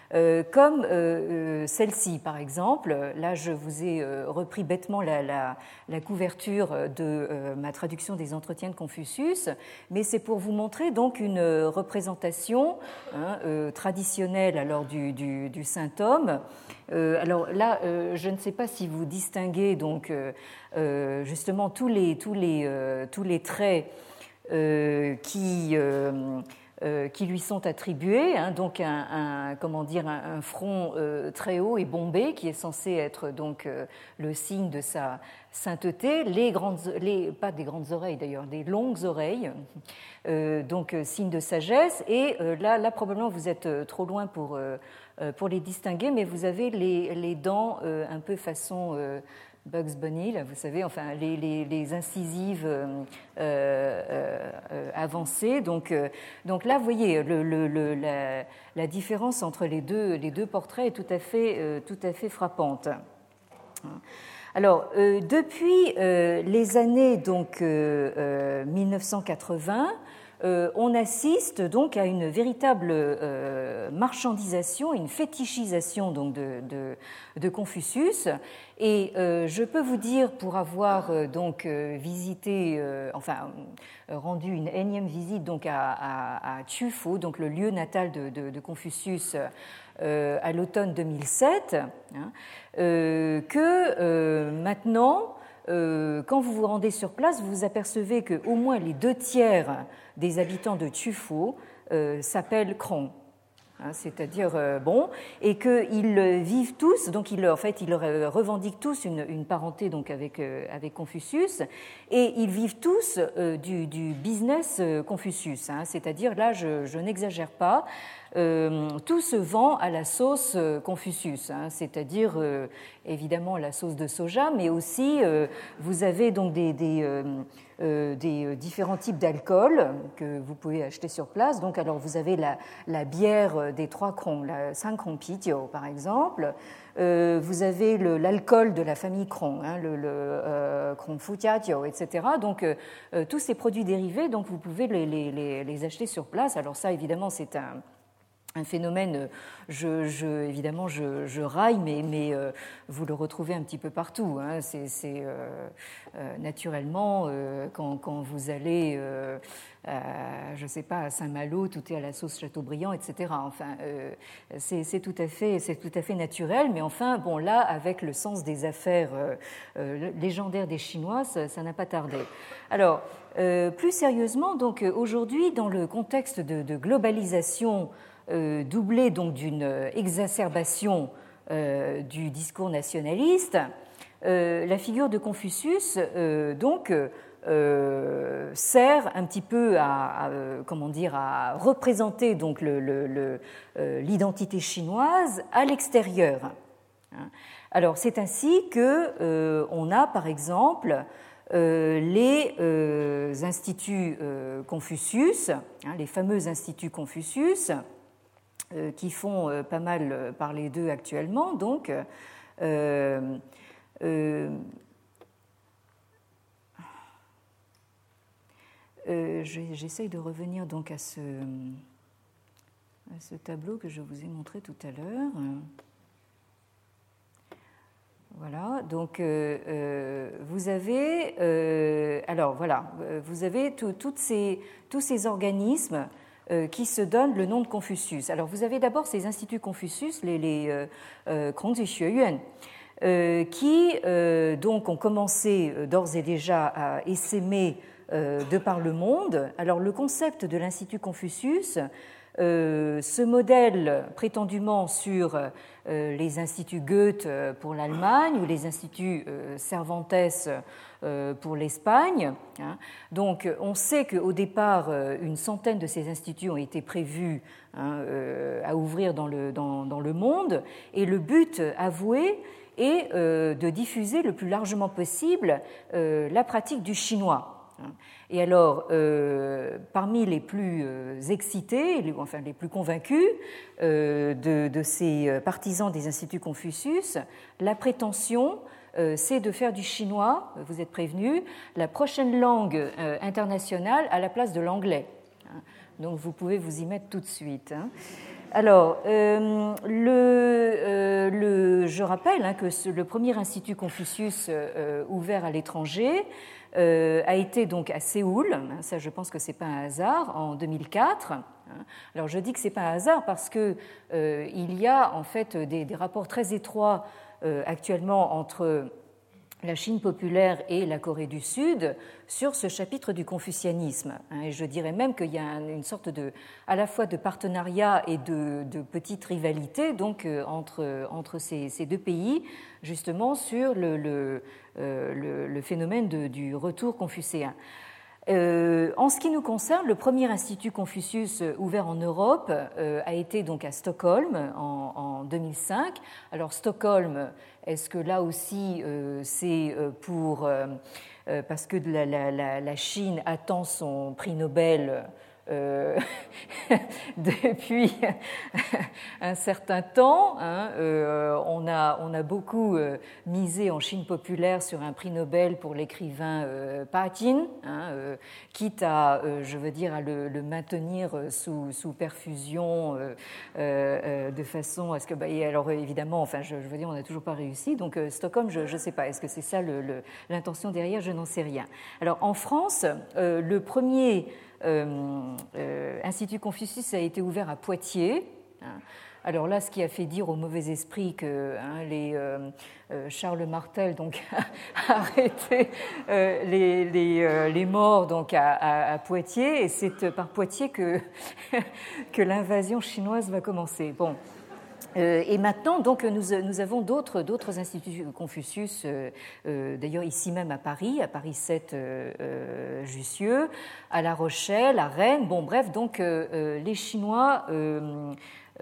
Speaker 2: euh, comme euh, celle-ci par exemple. Là, je vous ai euh, repris bêtement la, la, la couverture de euh, ma traduction des Entretiens de Confucius, mais c'est pour vous montrer donc une représentation hein, euh, traditionnelle alors du, du, du saint homme. Euh, alors là, euh, je ne sais pas si vous distinguez donc euh, euh, justement tous les tous les euh, tous les traits euh, qui euh, euh, qui lui sont attribués, hein, donc un, un comment dire un, un front euh, très haut et bombé qui est censé être donc euh, le signe de sa sainteté, les grandes les pas des grandes oreilles d'ailleurs, des longues oreilles. Euh, donc euh, signe de sagesse, et euh, là, là probablement vous êtes euh, trop loin pour, euh, pour les distinguer, mais vous avez les, les dents euh, un peu façon euh, Bugs Bunny, là, vous savez, enfin les, les, les incisives euh, euh, euh, avancées. Donc, euh, donc là, vous voyez, le, le, le, la, la différence entre les deux, les deux portraits est tout à fait, euh, tout à fait frappante. Alors, euh, depuis euh, les années donc, euh, euh, mille neuf cent quatre-vingts, euh, on assiste donc à une véritable euh, marchandisation, une fétichisation donc, de, de, de Confucius. Et euh, je peux vous dire, pour avoir euh, donc euh, visité, euh, enfin euh, rendu une énième visite donc à, à, à Chufo, donc le lieu natal de, de, de Confucius, euh, à l'automne deux mille sept, hein, euh, que euh, maintenant, euh, quand vous vous rendez sur place, vous vous apercevez que au moins les deux tiers des habitants de Chufo euh, s'appellent Krong. Hein, c'est-à-dire euh, bon, et qu'ils vivent tous, donc ils, en fait, ils revendiquent tous une, une parenté donc avec euh, avec Confucius, et ils vivent tous euh, du, du business euh, Confucius. Hein, c'est-à-dire là, je, je n'exagère pas, euh, tout se vend à la sauce euh, Confucius. Hein, c'est-à-dire euh, évidemment la sauce de soja, mais aussi euh, vous avez donc des, des euh, Euh, des différents types d'alcool que vous pouvez acheter sur place. Donc, alors, vous avez la, la bière des trois Krong, la cinq Krong Pijiu, par exemple. Euh, vous avez le, l'alcool de la famille Krong, hein, le, le euh, Krong Fujiajiu, et cetera. Donc, euh, tous ces produits dérivés, donc, vous pouvez les, les, les acheter sur place. Alors, ça, évidemment, c'est un... un phénomène, je, je, évidemment, je, je raille, mais, mais euh, vous le retrouvez un petit peu partout. Hein. C'est, c'est euh, euh, naturellement, euh, quand, quand vous allez, euh, euh, je ne sais pas, à Saint-Malo, tout est à la sauce Chateaubriand, et cetera. Enfin, euh, c'est, c'est, tout à fait, c'est tout à fait naturel, mais enfin, bon, là, avec le sens des affaires euh, euh, légendaires des Chinois, ça, ça n'a pas tardé. Alors, euh, plus sérieusement, donc, aujourd'hui, dans le contexte de, de globalisation, Euh, doublé donc d'une exacerbation euh, du discours nationaliste, euh, la figure de Confucius euh, donc euh, sert un petit peu à, à comment dire à représenter donc le, le, le, euh, l'identité chinoise à l'extérieur. Alors c'est ainsi que euh, on a par exemple Euh, les euh, instituts euh, Confucius, hein, les fameux instituts Confucius, euh, qui font euh, pas mal parler d'eux actuellement. Donc, euh, euh, euh, j'essaye de revenir donc à ce, à ce tableau que je vous ai montré tout à l'heure. Voilà, donc euh, euh, vous avez, euh, alors voilà, vous avez tout, toutes ces, tous ces organismes euh, qui se donnent le nom de Confucius. Alors vous avez d'abord ces instituts Confucius, les, les euh, euh, Kongzi Xueyuan, euh, qui euh, donc ont commencé euh, d'ores et déjà à essaimer euh, de par le monde. Alors le concept de l'institut Confucius Euh, ce modèle prétendument sur euh, les instituts Goethe pour l'Allemagne ou les instituts euh, Cervantes euh, pour l'Espagne. Hein. Donc on sait qu'au départ, une centaine de ces instituts ont été prévus hein, euh, à ouvrir dans le, dans, dans le monde, et le but avoué est euh, de diffuser le plus largement possible euh, la pratique du chinois. Et alors, euh, parmi les plus euh, excités, les, enfin les plus convaincus euh, de, de ces partisans des instituts Confucius, la prétention, euh, c'est de faire du chinois, vous êtes prévenus, la prochaine langue euh, internationale à la place de l'anglais. Donc, vous pouvez vous y mettre tout de suite. Hein. Alors, euh, le, euh, le, je rappelle hein, que ce, le premier institut Confucius euh, ouvert à l'étranger euh, a été donc à Séoul. Ça, je pense que c'est pas un hasard, en deux mille quatre. Alors, je dis que c'est pas un hasard parce que euh, il y a en fait des, des rapports très étroits euh, actuellement entre la Chine populaire et la Corée du Sud sur ce chapitre du confucianisme. Et je dirais même qu'il y a une sorte de, à la fois de partenariat et de, de petite rivalité donc, entre, entre ces, ces deux pays, justement sur le, le, le, le phénomène de, du retour confucéen. Euh, en ce qui nous concerne, le premier institut Confucius ouvert en Europe euh, a été donc à Stockholm en, en deux mille cinq. Alors Stockholm, est-ce que là aussi euh, c'est pour euh, parce que la, la, la Chine attend son prix Nobel euh, depuis un certain temps, hein, euh, on, a, on a beaucoup euh, misé en Chine populaire sur un prix Nobel pour l'écrivain euh, Pa Jin, hein, euh, quitte à, euh, je veux dire, à le, le maintenir sous, sous perfusion euh, euh, de façon à ce que, bah, et alors évidemment, enfin, je, je veux dire, on n'a toujours pas réussi. Donc euh, Stockholm, je ne sais pas, est-ce que c'est ça le, le, l'intention derrière? Je n'en sais rien. Alors en France, euh, le premier Euh, euh, Institut Confucius a été ouvert à Poitiers. Hein. Alors là, ce qui a fait dire au mauvais esprit que hein, les, euh, euh, Charles Martel donc, a arrêté euh, les, les, euh, les morts donc, à, à, à Poitiers, et c'est par Poitiers que, que l'invasion chinoise va commencer. Bon. Euh, et maintenant, donc, nous, nous avons d'autres, d'autres instituts Confucius, euh, euh, d'ailleurs ici même à Paris, à Paris sept euh, euh, Jussieu, à La Rochelle, à Rennes. Bon, bref, donc euh, les Chinois, euh,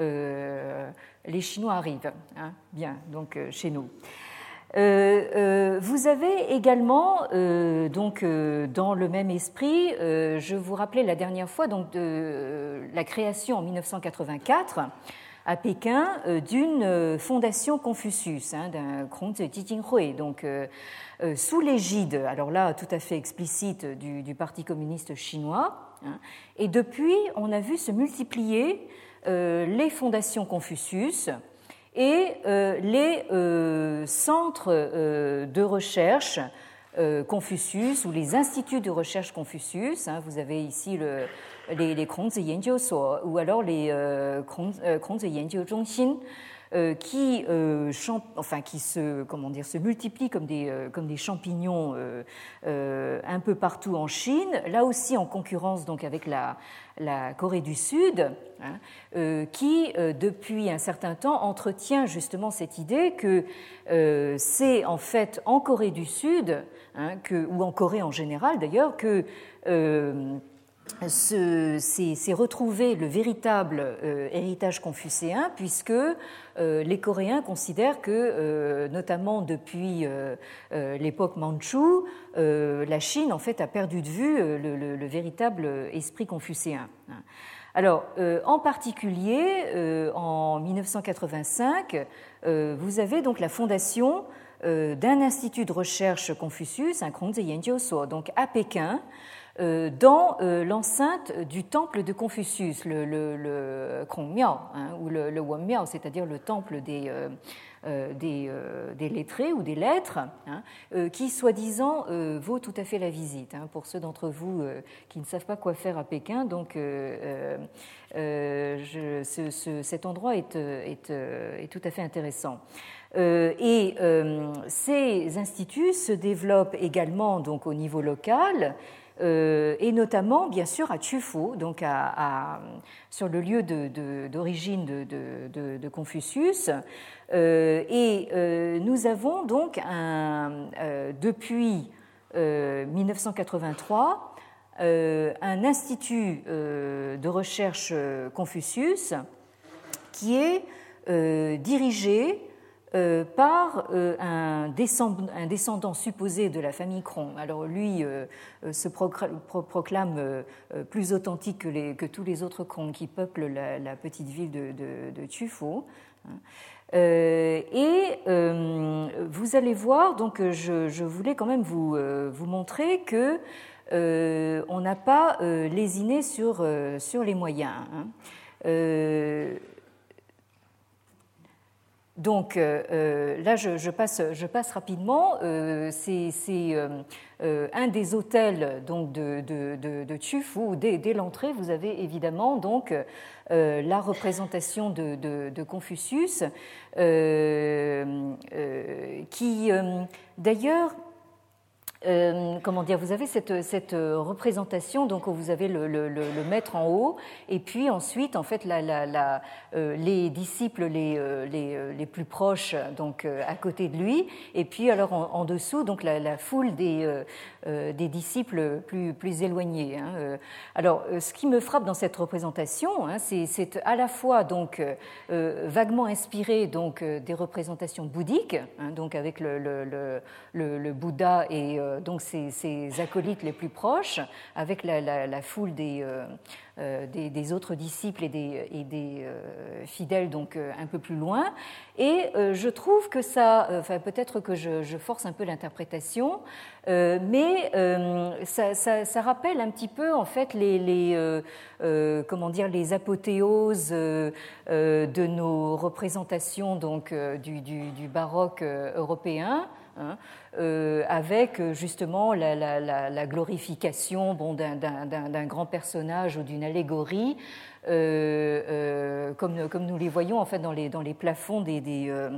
Speaker 2: euh, les Chinois arrivent, hein, bien, donc euh, chez nous. Euh, euh, vous avez également, euh, donc, euh, dans le même esprit, euh, je vous rappelais la dernière fois donc, de euh, la création en dix-neuf cent quatre-vingt-quatre à Pékin euh, d'une euh, fondation Confucius, hein, d'un Kongzi Jijinghui, donc euh, euh, sous l'égide, alors là tout à fait explicite, du, du Parti communiste chinois. Hein, et depuis, on a vu se multiplier euh, les fondations Confucius et euh, les euh, centres euh, de recherche euh, Confucius ou les instituts de recherche Confucius. Hein, vous avez ici le les, les Kongzi Yanjiusuo ou alors les euh, Kongzi Yanjiu Zhongxin euh, qui, euh, champ, enfin, qui se, comment dire, se multiplient comme des, euh, comme des champignons euh, euh, un peu partout en Chine, là aussi en concurrence donc, avec la, la Corée du Sud, hein, euh, qui, euh, depuis un certain temps, entretient justement cette idée que euh, c'est en fait en Corée du Sud, hein, que, ou en Corée en général d'ailleurs, que euh, c'est retrouver le véritable euh, héritage confucéen, puisque euh, les Coréens considèrent que, euh, notamment depuis euh, euh, l'époque mandchoue, euh, la Chine en fait a perdu de vue euh, le, le, le véritable esprit confucéen. Alors, euh, en particulier, euh, en dix-neuf cent quatre-vingt-cinq, euh, vous avez donc la fondation euh, d'un institut de recherche Confucius, un Kongzi Yanjiusuo, donc à Pékin, dans l'enceinte du temple de Confucius, le, le, le Krongmiao, hein, ou le, le Wonmiao, c'est-à-dire le temple des, euh, des, euh, des lettrés ou des lettres, hein, euh, qui, soi-disant, euh, vaut tout à fait la visite. Hein, pour ceux d'entre vous euh, qui ne savent pas quoi faire à Pékin, donc euh, euh, je, ce, ce, cet endroit est, est, est tout à fait intéressant. Euh, et euh, ces instituts se développent également donc, au niveau local, Euh, et notamment, bien sûr, à Tufo, donc à, à, sur le lieu d'origine de, de, de, de, de Confucius. Euh, et euh, nous avons donc, un, euh, depuis euh, dix-neuf cent quatre-vingt-trois, euh, un institut euh, de recherche Confucius qui est euh, dirigé Euh, par euh, un, descendant, un descendant supposé de la famille Krong. Alors lui euh, se proclame, proclame euh, plus authentique que, les, que tous les autres Krong qui peuplent la, la petite ville de, de, de Tufo. Euh, et euh, vous allez voir, donc je, je voulais quand même vous, euh, vous montrer que euh, on n'a pas euh, lésiné sur, euh, sur les moyens. Hein. Euh, donc euh, là, je, je, passe, je passe rapidement. Euh, c'est c'est euh, un des hôtels donc, de, de, de, de Chufu, où dès, dès l'entrée, vous avez évidemment donc, euh, la représentation de, de, de Confucius, euh, euh, qui, euh, d'ailleurs, Euh, comment dire, vous avez cette, cette représentation, donc vous avez le, le, le maître en haut, et puis ensuite, en fait, la, la, la, euh, les disciples les, les, les plus proches, donc à côté de lui, et puis alors en, en dessous, donc la, la foule des, euh, des disciples plus, plus éloignés. Hein. Alors, ce qui me frappe dans cette représentation, hein, c'est, c'est à la fois donc euh, vaguement inspiré donc des représentations bouddhiques, hein, donc avec le, le, le, le Bouddha et euh, donc ses, ses acolytes les plus proches, avec la, la, la foule des, euh, des, des autres disciples et des, et des euh, fidèles donc euh, un peu plus loin. Et euh, je trouve que ça, enfin peut-être que je, je force un peu l'interprétation, euh, mais euh, ça, ça, ça rappelle un petit peu en fait les, les euh, euh, comment dire les apothéoses euh, euh, de nos représentations donc euh, du, du, du baroque euh, européen. Hein, euh, avec justement la, la, la, la glorification bon, d'un, d'un, d'un grand personnage ou d'une allégorie, euh, euh, comme, comme nous les voyons en fait dans les, dans les plafonds des, des, euh,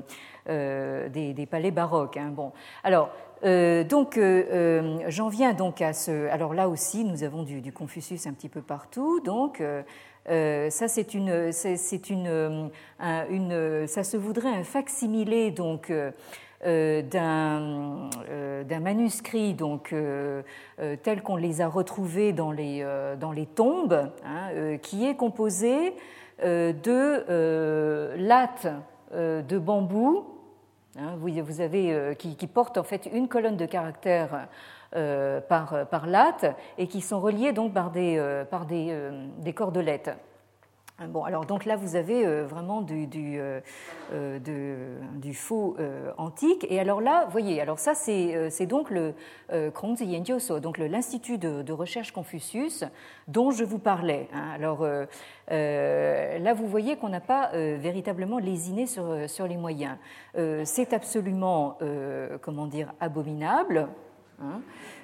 Speaker 2: euh, des, des palais baroques. Hein. Bon, alors euh, donc euh, j'en viens donc à ce. Alors là aussi, nous avons du, du Confucius un petit peu partout, donc. Euh, Euh, ça, c'est une, c'est, c'est une, un, une, ça se voudrait un fac-similé donc euh, euh, d'un, euh, d'un manuscrit donc euh, euh, tel qu'on les a retrouvés dans les, euh, dans les tombes, hein, euh, qui est composé euh, de euh, lattes euh, de bambou, hein, vous, vous avez euh, qui, qui portent en fait une colonne de caractères. Euh, par, par latte et qui sont reliés donc par des, euh, par des, euh, des cordelettes. Bon, alors donc là vous avez euh, vraiment du, du, euh, de, du faux euh, antique. Et alors là, voyez, alors ça c'est, euh, c'est donc le euh, Kongzi Yenjiuso, donc le, l'institut de, de recherche Confucius dont je vous parlais. Hein. Alors euh, euh, là vous voyez qu'on n'a pas euh, véritablement lésiné sur, sur les moyens. Euh, c'est absolument, euh, comment dire, abominable. Hein,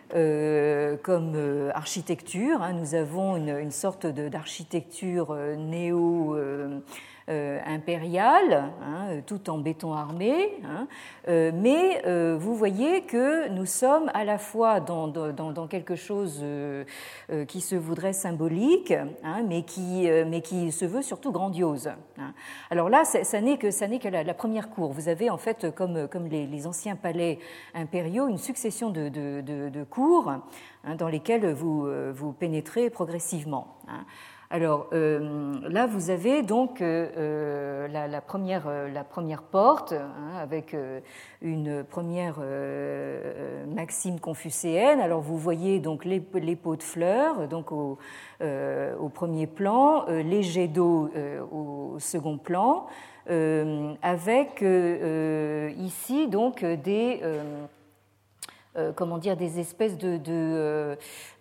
Speaker 2: euh, comme euh, architecture. Hein, nous avons une, une sorte de, d'architecture euh, néo euh, euh, impériale, hein, tout en béton armé, hein, euh, mais euh, vous voyez que nous sommes à la fois dans, dans, dans quelque chose euh, euh, qui se voudrait symbolique, hein, mais, qui, euh, mais qui se veut surtout grandiose. Hein. Alors là, ça, ça n'est que, ça n'est que la, la première cour. Vous avez en fait, comme, comme les, les anciens palais impériaux, une succession de, de, de, de cours, hein, dans lesquelles vous, vous pénétrez progressivement. Hein. Alors euh, là, vous avez donc euh, la, la, première, la première porte, hein, avec euh, une première euh, maxime confucéenne. Alors vous voyez donc les, les pots de fleurs, donc au, euh, au premier plan, euh, les jets d'eau euh, au second plan, euh, avec euh, ici donc des euh, Euh, comment dire, des espèces de, de, euh,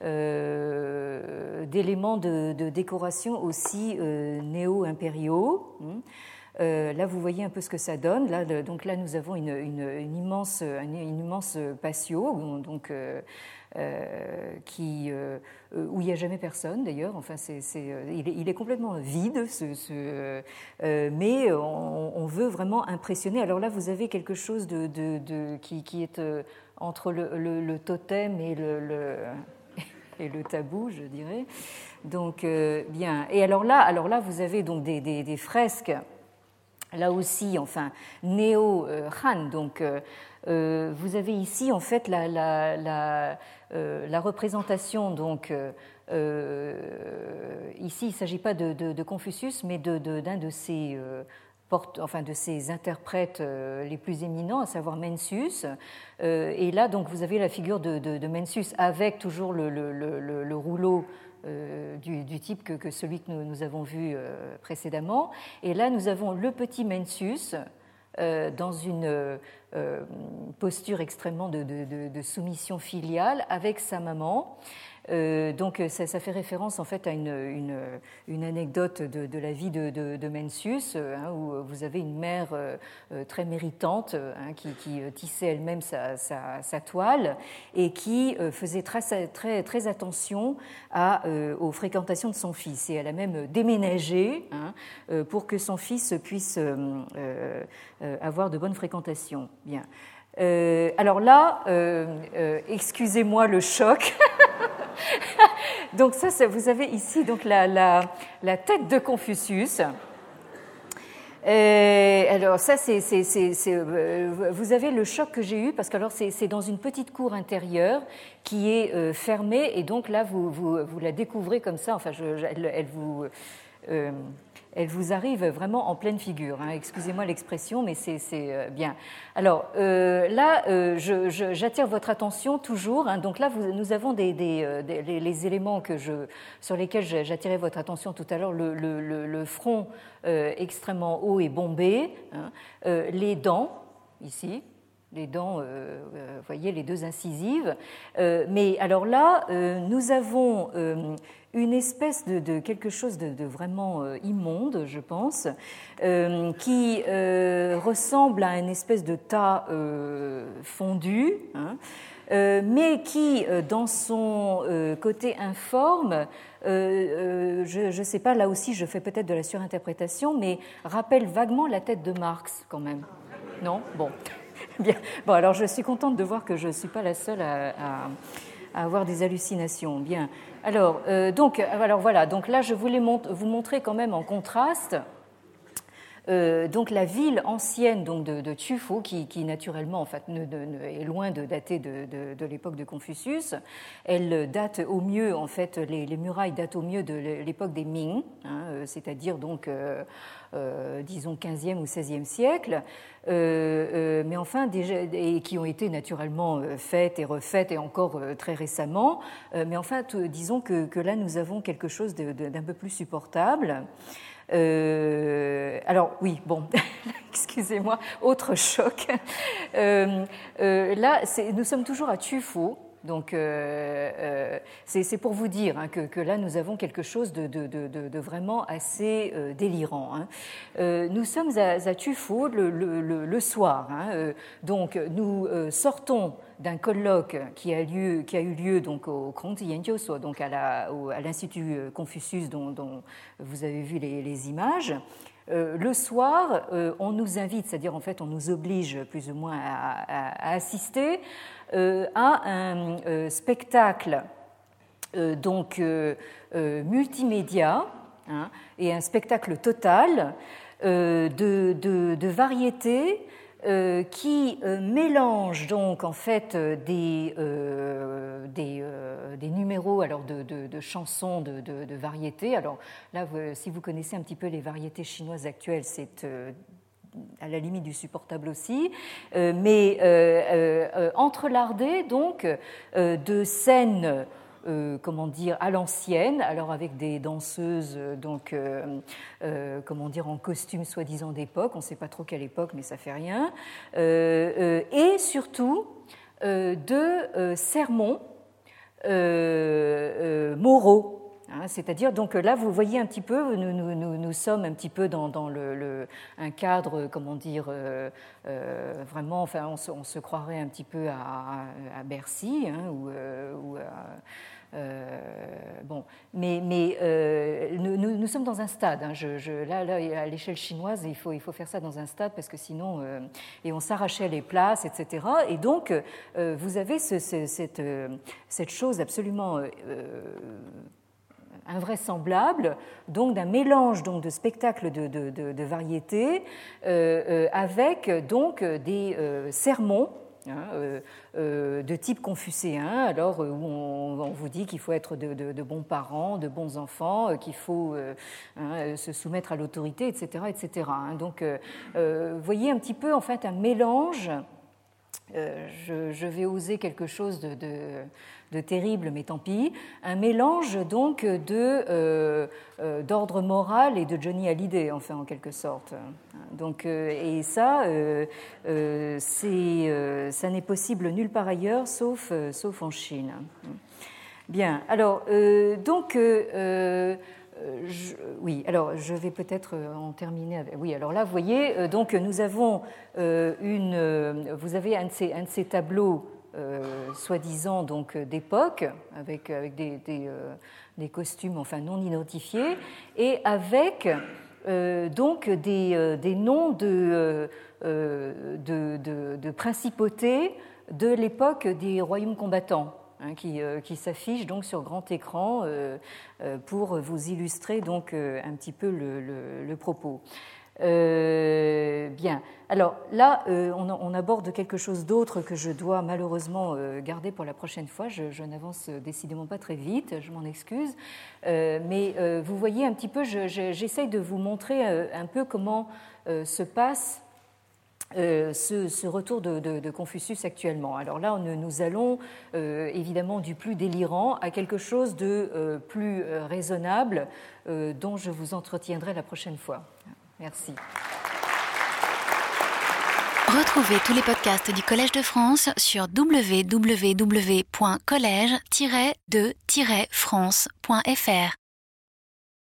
Speaker 2: euh, d'éléments de, de décoration aussi euh, néo-impériaux. Euh, là, vous voyez un peu ce que ça donne. Là, le, donc là, nous avons une, une, une, immense, une, une immense patio, donc, euh, euh, qui, euh, où il n'y a jamais personne, d'ailleurs. Enfin, c'est, c'est, il, est, il est complètement vide, ce, ce, euh, mais on, on veut vraiment impressionner. Alors là, vous avez quelque chose de, de, de, qui, qui est... Euh, entre le, le, le totem et le, le, et le tabou, je dirais. Donc, euh, bien. Et alors là, alors là, vous avez donc des, des, des fresques, là aussi, enfin, néo-Han. Donc, euh, vous avez ici, en fait, la, la, la, euh, la représentation, donc, euh, ici, il ne s'agit pas de, de, de Confucius, mais de, de, d'un de ses... Euh, Porte, enfin de ses interprètes euh, les plus éminents, à savoir Mencius. Euh, et là, donc, vous avez la figure de, de, de Mencius avec toujours le, le, le, le rouleau euh, du, du type que, que celui que nous, nous avons vu euh, précédemment. Et là, nous avons le petit Mencius euh, dans une euh, posture extrêmement de, de, de, de soumission filiale avec sa maman. Euh, donc ça, ça fait référence en fait à une, une, une anecdote de, de la vie de, de, de Mencius, hein, où vous avez une mère euh, très méritante, hein, qui, qui tissait elle-même sa, sa, sa toile et qui euh, faisait très, très, très attention à, euh, aux fréquentations de son fils. Et elle a même déménagé, hein, euh, pour que son fils puisse euh, euh, avoir de bonnes fréquentations. Bien. Euh, alors là, euh, euh, excusez-moi le choc. Donc ça, ça, vous avez ici donc la, la, la tête de Confucius. Euh, alors ça, c'est, c'est, c'est, c'est, euh, vous avez le choc que j'ai eu parce que alors c'est, c'est dans une petite cour intérieure qui est euh, fermée et donc là vous, vous, vous la découvrez comme ça. Enfin, je, je, elle, elle vous euh, elle vous arrive vraiment en pleine figure, hein. Excusez-moi l'expression, mais c'est, c'est bien. Alors euh, là, euh, je, je, j'attire votre attention toujours, hein. Donc là, vous, nous avons des, des, des les, les éléments que je, sur lesquels j'attirais votre attention tout à l'heure, le, le, le front euh, extrêmement haut et bombé, hein. euh, les dents, ici, les dents, euh, vous voyez, les deux incisives. Euh, mais alors là, euh, nous avons euh, une espèce de, de quelque chose de, de vraiment euh, immonde, je pense, euh, qui euh, ressemble à une espèce de tas euh, fondu, hein, euh, mais qui, euh, dans son euh, côté informe, euh, euh, je ne sais pas, là aussi je fais peut-être de la surinterprétation, mais rappelle vaguement la tête de Marx quand même. Non ? Bon. Bien. Bon, alors je suis contente de voir que je ne suis pas la seule à, à, à avoir des hallucinations. Bien. Alors, euh, donc, alors voilà. Donc là, je voulais mont- vous montrer quand même en contraste. Euh, donc la ville ancienne donc de, de Tufo, qui, qui naturellement en fait, ne, ne, est loin de dater de, de, de l'époque de Confucius, elle date au mieux, en fait, les, les murailles datent au mieux de l'époque des Ming, hein, c'est-à-dire donc, euh, euh, disons, quinzième ou seizième siècle, euh, euh, mais enfin, déjà, et qui ont été naturellement faites et refaites, et encore euh, très récemment, euh, mais enfin, tout, disons que, que là, nous avons quelque chose de, de, d'un peu plus supportable. Euh, alors oui, bon, excusez-moi, autre choc. Euh, euh, là, c'est, nous sommes toujours à Tufo, donc euh, euh, c'est, c'est pour vous dire, hein, que, que là nous avons quelque chose de, de, de, de vraiment assez euh, délirant, hein. Euh, nous sommes à, à Tufo le, le, le, le soir, hein, euh, donc nous euh, sortons d'un colloque qui a, lieu, qui a eu lieu donc au Kongzi Yanjiusuo, donc à, la, au, à l'Institut Confucius dont, dont vous avez vu les, les images. Euh, le soir, euh, on nous invite, c'est-à-dire en fait on nous oblige plus ou moins à, à, à assister euh, à un euh, spectacle euh, donc euh, euh, multimédia, hein, et un spectacle total euh, de, de, de variétés Euh, qui euh, mélange donc en fait euh, des, euh, des, euh, des numéros alors de, de, de chansons de, de, de variétés. Alors là, vous, si vous connaissez un petit peu les variétés chinoises actuelles, c'est euh, à la limite du supportable aussi, euh, mais euh, euh, entrelardé donc euh, de scènes. Euh, comment dire, à l'ancienne, alors avec des danseuses donc euh, euh, comment dire, en costume soi-disant d'époque, on ne sait pas trop quelle époque, mais ça fait rien, euh, euh, et surtout euh, de euh, sermons euh, euh, moraux. Hein, c'est-à-dire, donc là, vous voyez un petit peu, nous, nous, nous, nous sommes un petit peu dans, dans le, le, un cadre, comment dire, euh, euh, vraiment, enfin, on se, on se croirait un petit peu à, à Bercy, hein, ou, euh, ou à, Euh, bon, mais, mais euh, nous, nous, nous sommes dans un stade. Hein, je, je, là, là, à l'échelle chinoise, il faut, il faut faire ça dans un stade parce que sinon, euh, et on s'arrachait les places, et cetera. Et donc, euh, vous avez ce, ce, cette, cette chose absolument euh, invraisemblable, donc d'un mélange donc de spectacles de, de, de, de variétés euh, euh, avec donc des euh, sermons. Hein, euh, euh, de type confucéen, alors euh, où on, on vous dit qu'il faut être de, de, de bons parents, de bons enfants, euh, qu'il faut euh, hein, se soumettre à l'autorité, et cetera, et cetera. Hein. Donc, euh, euh, vous voyez un petit peu en fait un mélange. Euh, je, je vais oser quelque chose de, de, de terrible, mais tant pis. Un mélange donc de euh, euh, d'ordre moral et de Johnny Hallyday, enfin en quelque sorte. Donc, euh, et ça, euh, euh, c'est, euh, ça n'est possible nulle part ailleurs, sauf, euh, sauf en Chine. Bien, alors, euh, donc, euh, je, oui, alors je vais peut-être en terminer avec... Oui, alors là, vous voyez, donc nous avons euh, une... Vous avez un de ces, un de ces tableaux, euh, soi-disant, donc, d'époque, avec, avec des, des, euh, des costumes, enfin, non identifiés, et avec, euh, donc, des, euh, des noms de, euh, de, de, de principautés de l'époque des royaumes combattants. Hein, qui, euh, qui s'affiche donc sur grand écran euh, euh, pour vous illustrer donc euh, un petit peu le, le, le propos. Euh, bien, alors là, euh, on, on aborde quelque chose d'autre que je dois malheureusement euh, garder pour la prochaine fois. Je, je n'avance décidément pas très vite, je m'en excuse. Euh, mais euh, vous voyez un petit peu, je, je, j'essaye de vous montrer euh, un peu comment euh, se passe Euh, ce, ce retour de, de, de Confucius actuellement. Alors là, on, nous allons euh, évidemment du plus délirant à quelque chose de euh, plus euh, raisonnable euh, dont je vous entretiendrai la prochaine fois. Merci.
Speaker 1: Retrouvez tous les podcasts du Collège de France sur w w w point collège tiret de tiret france point f r.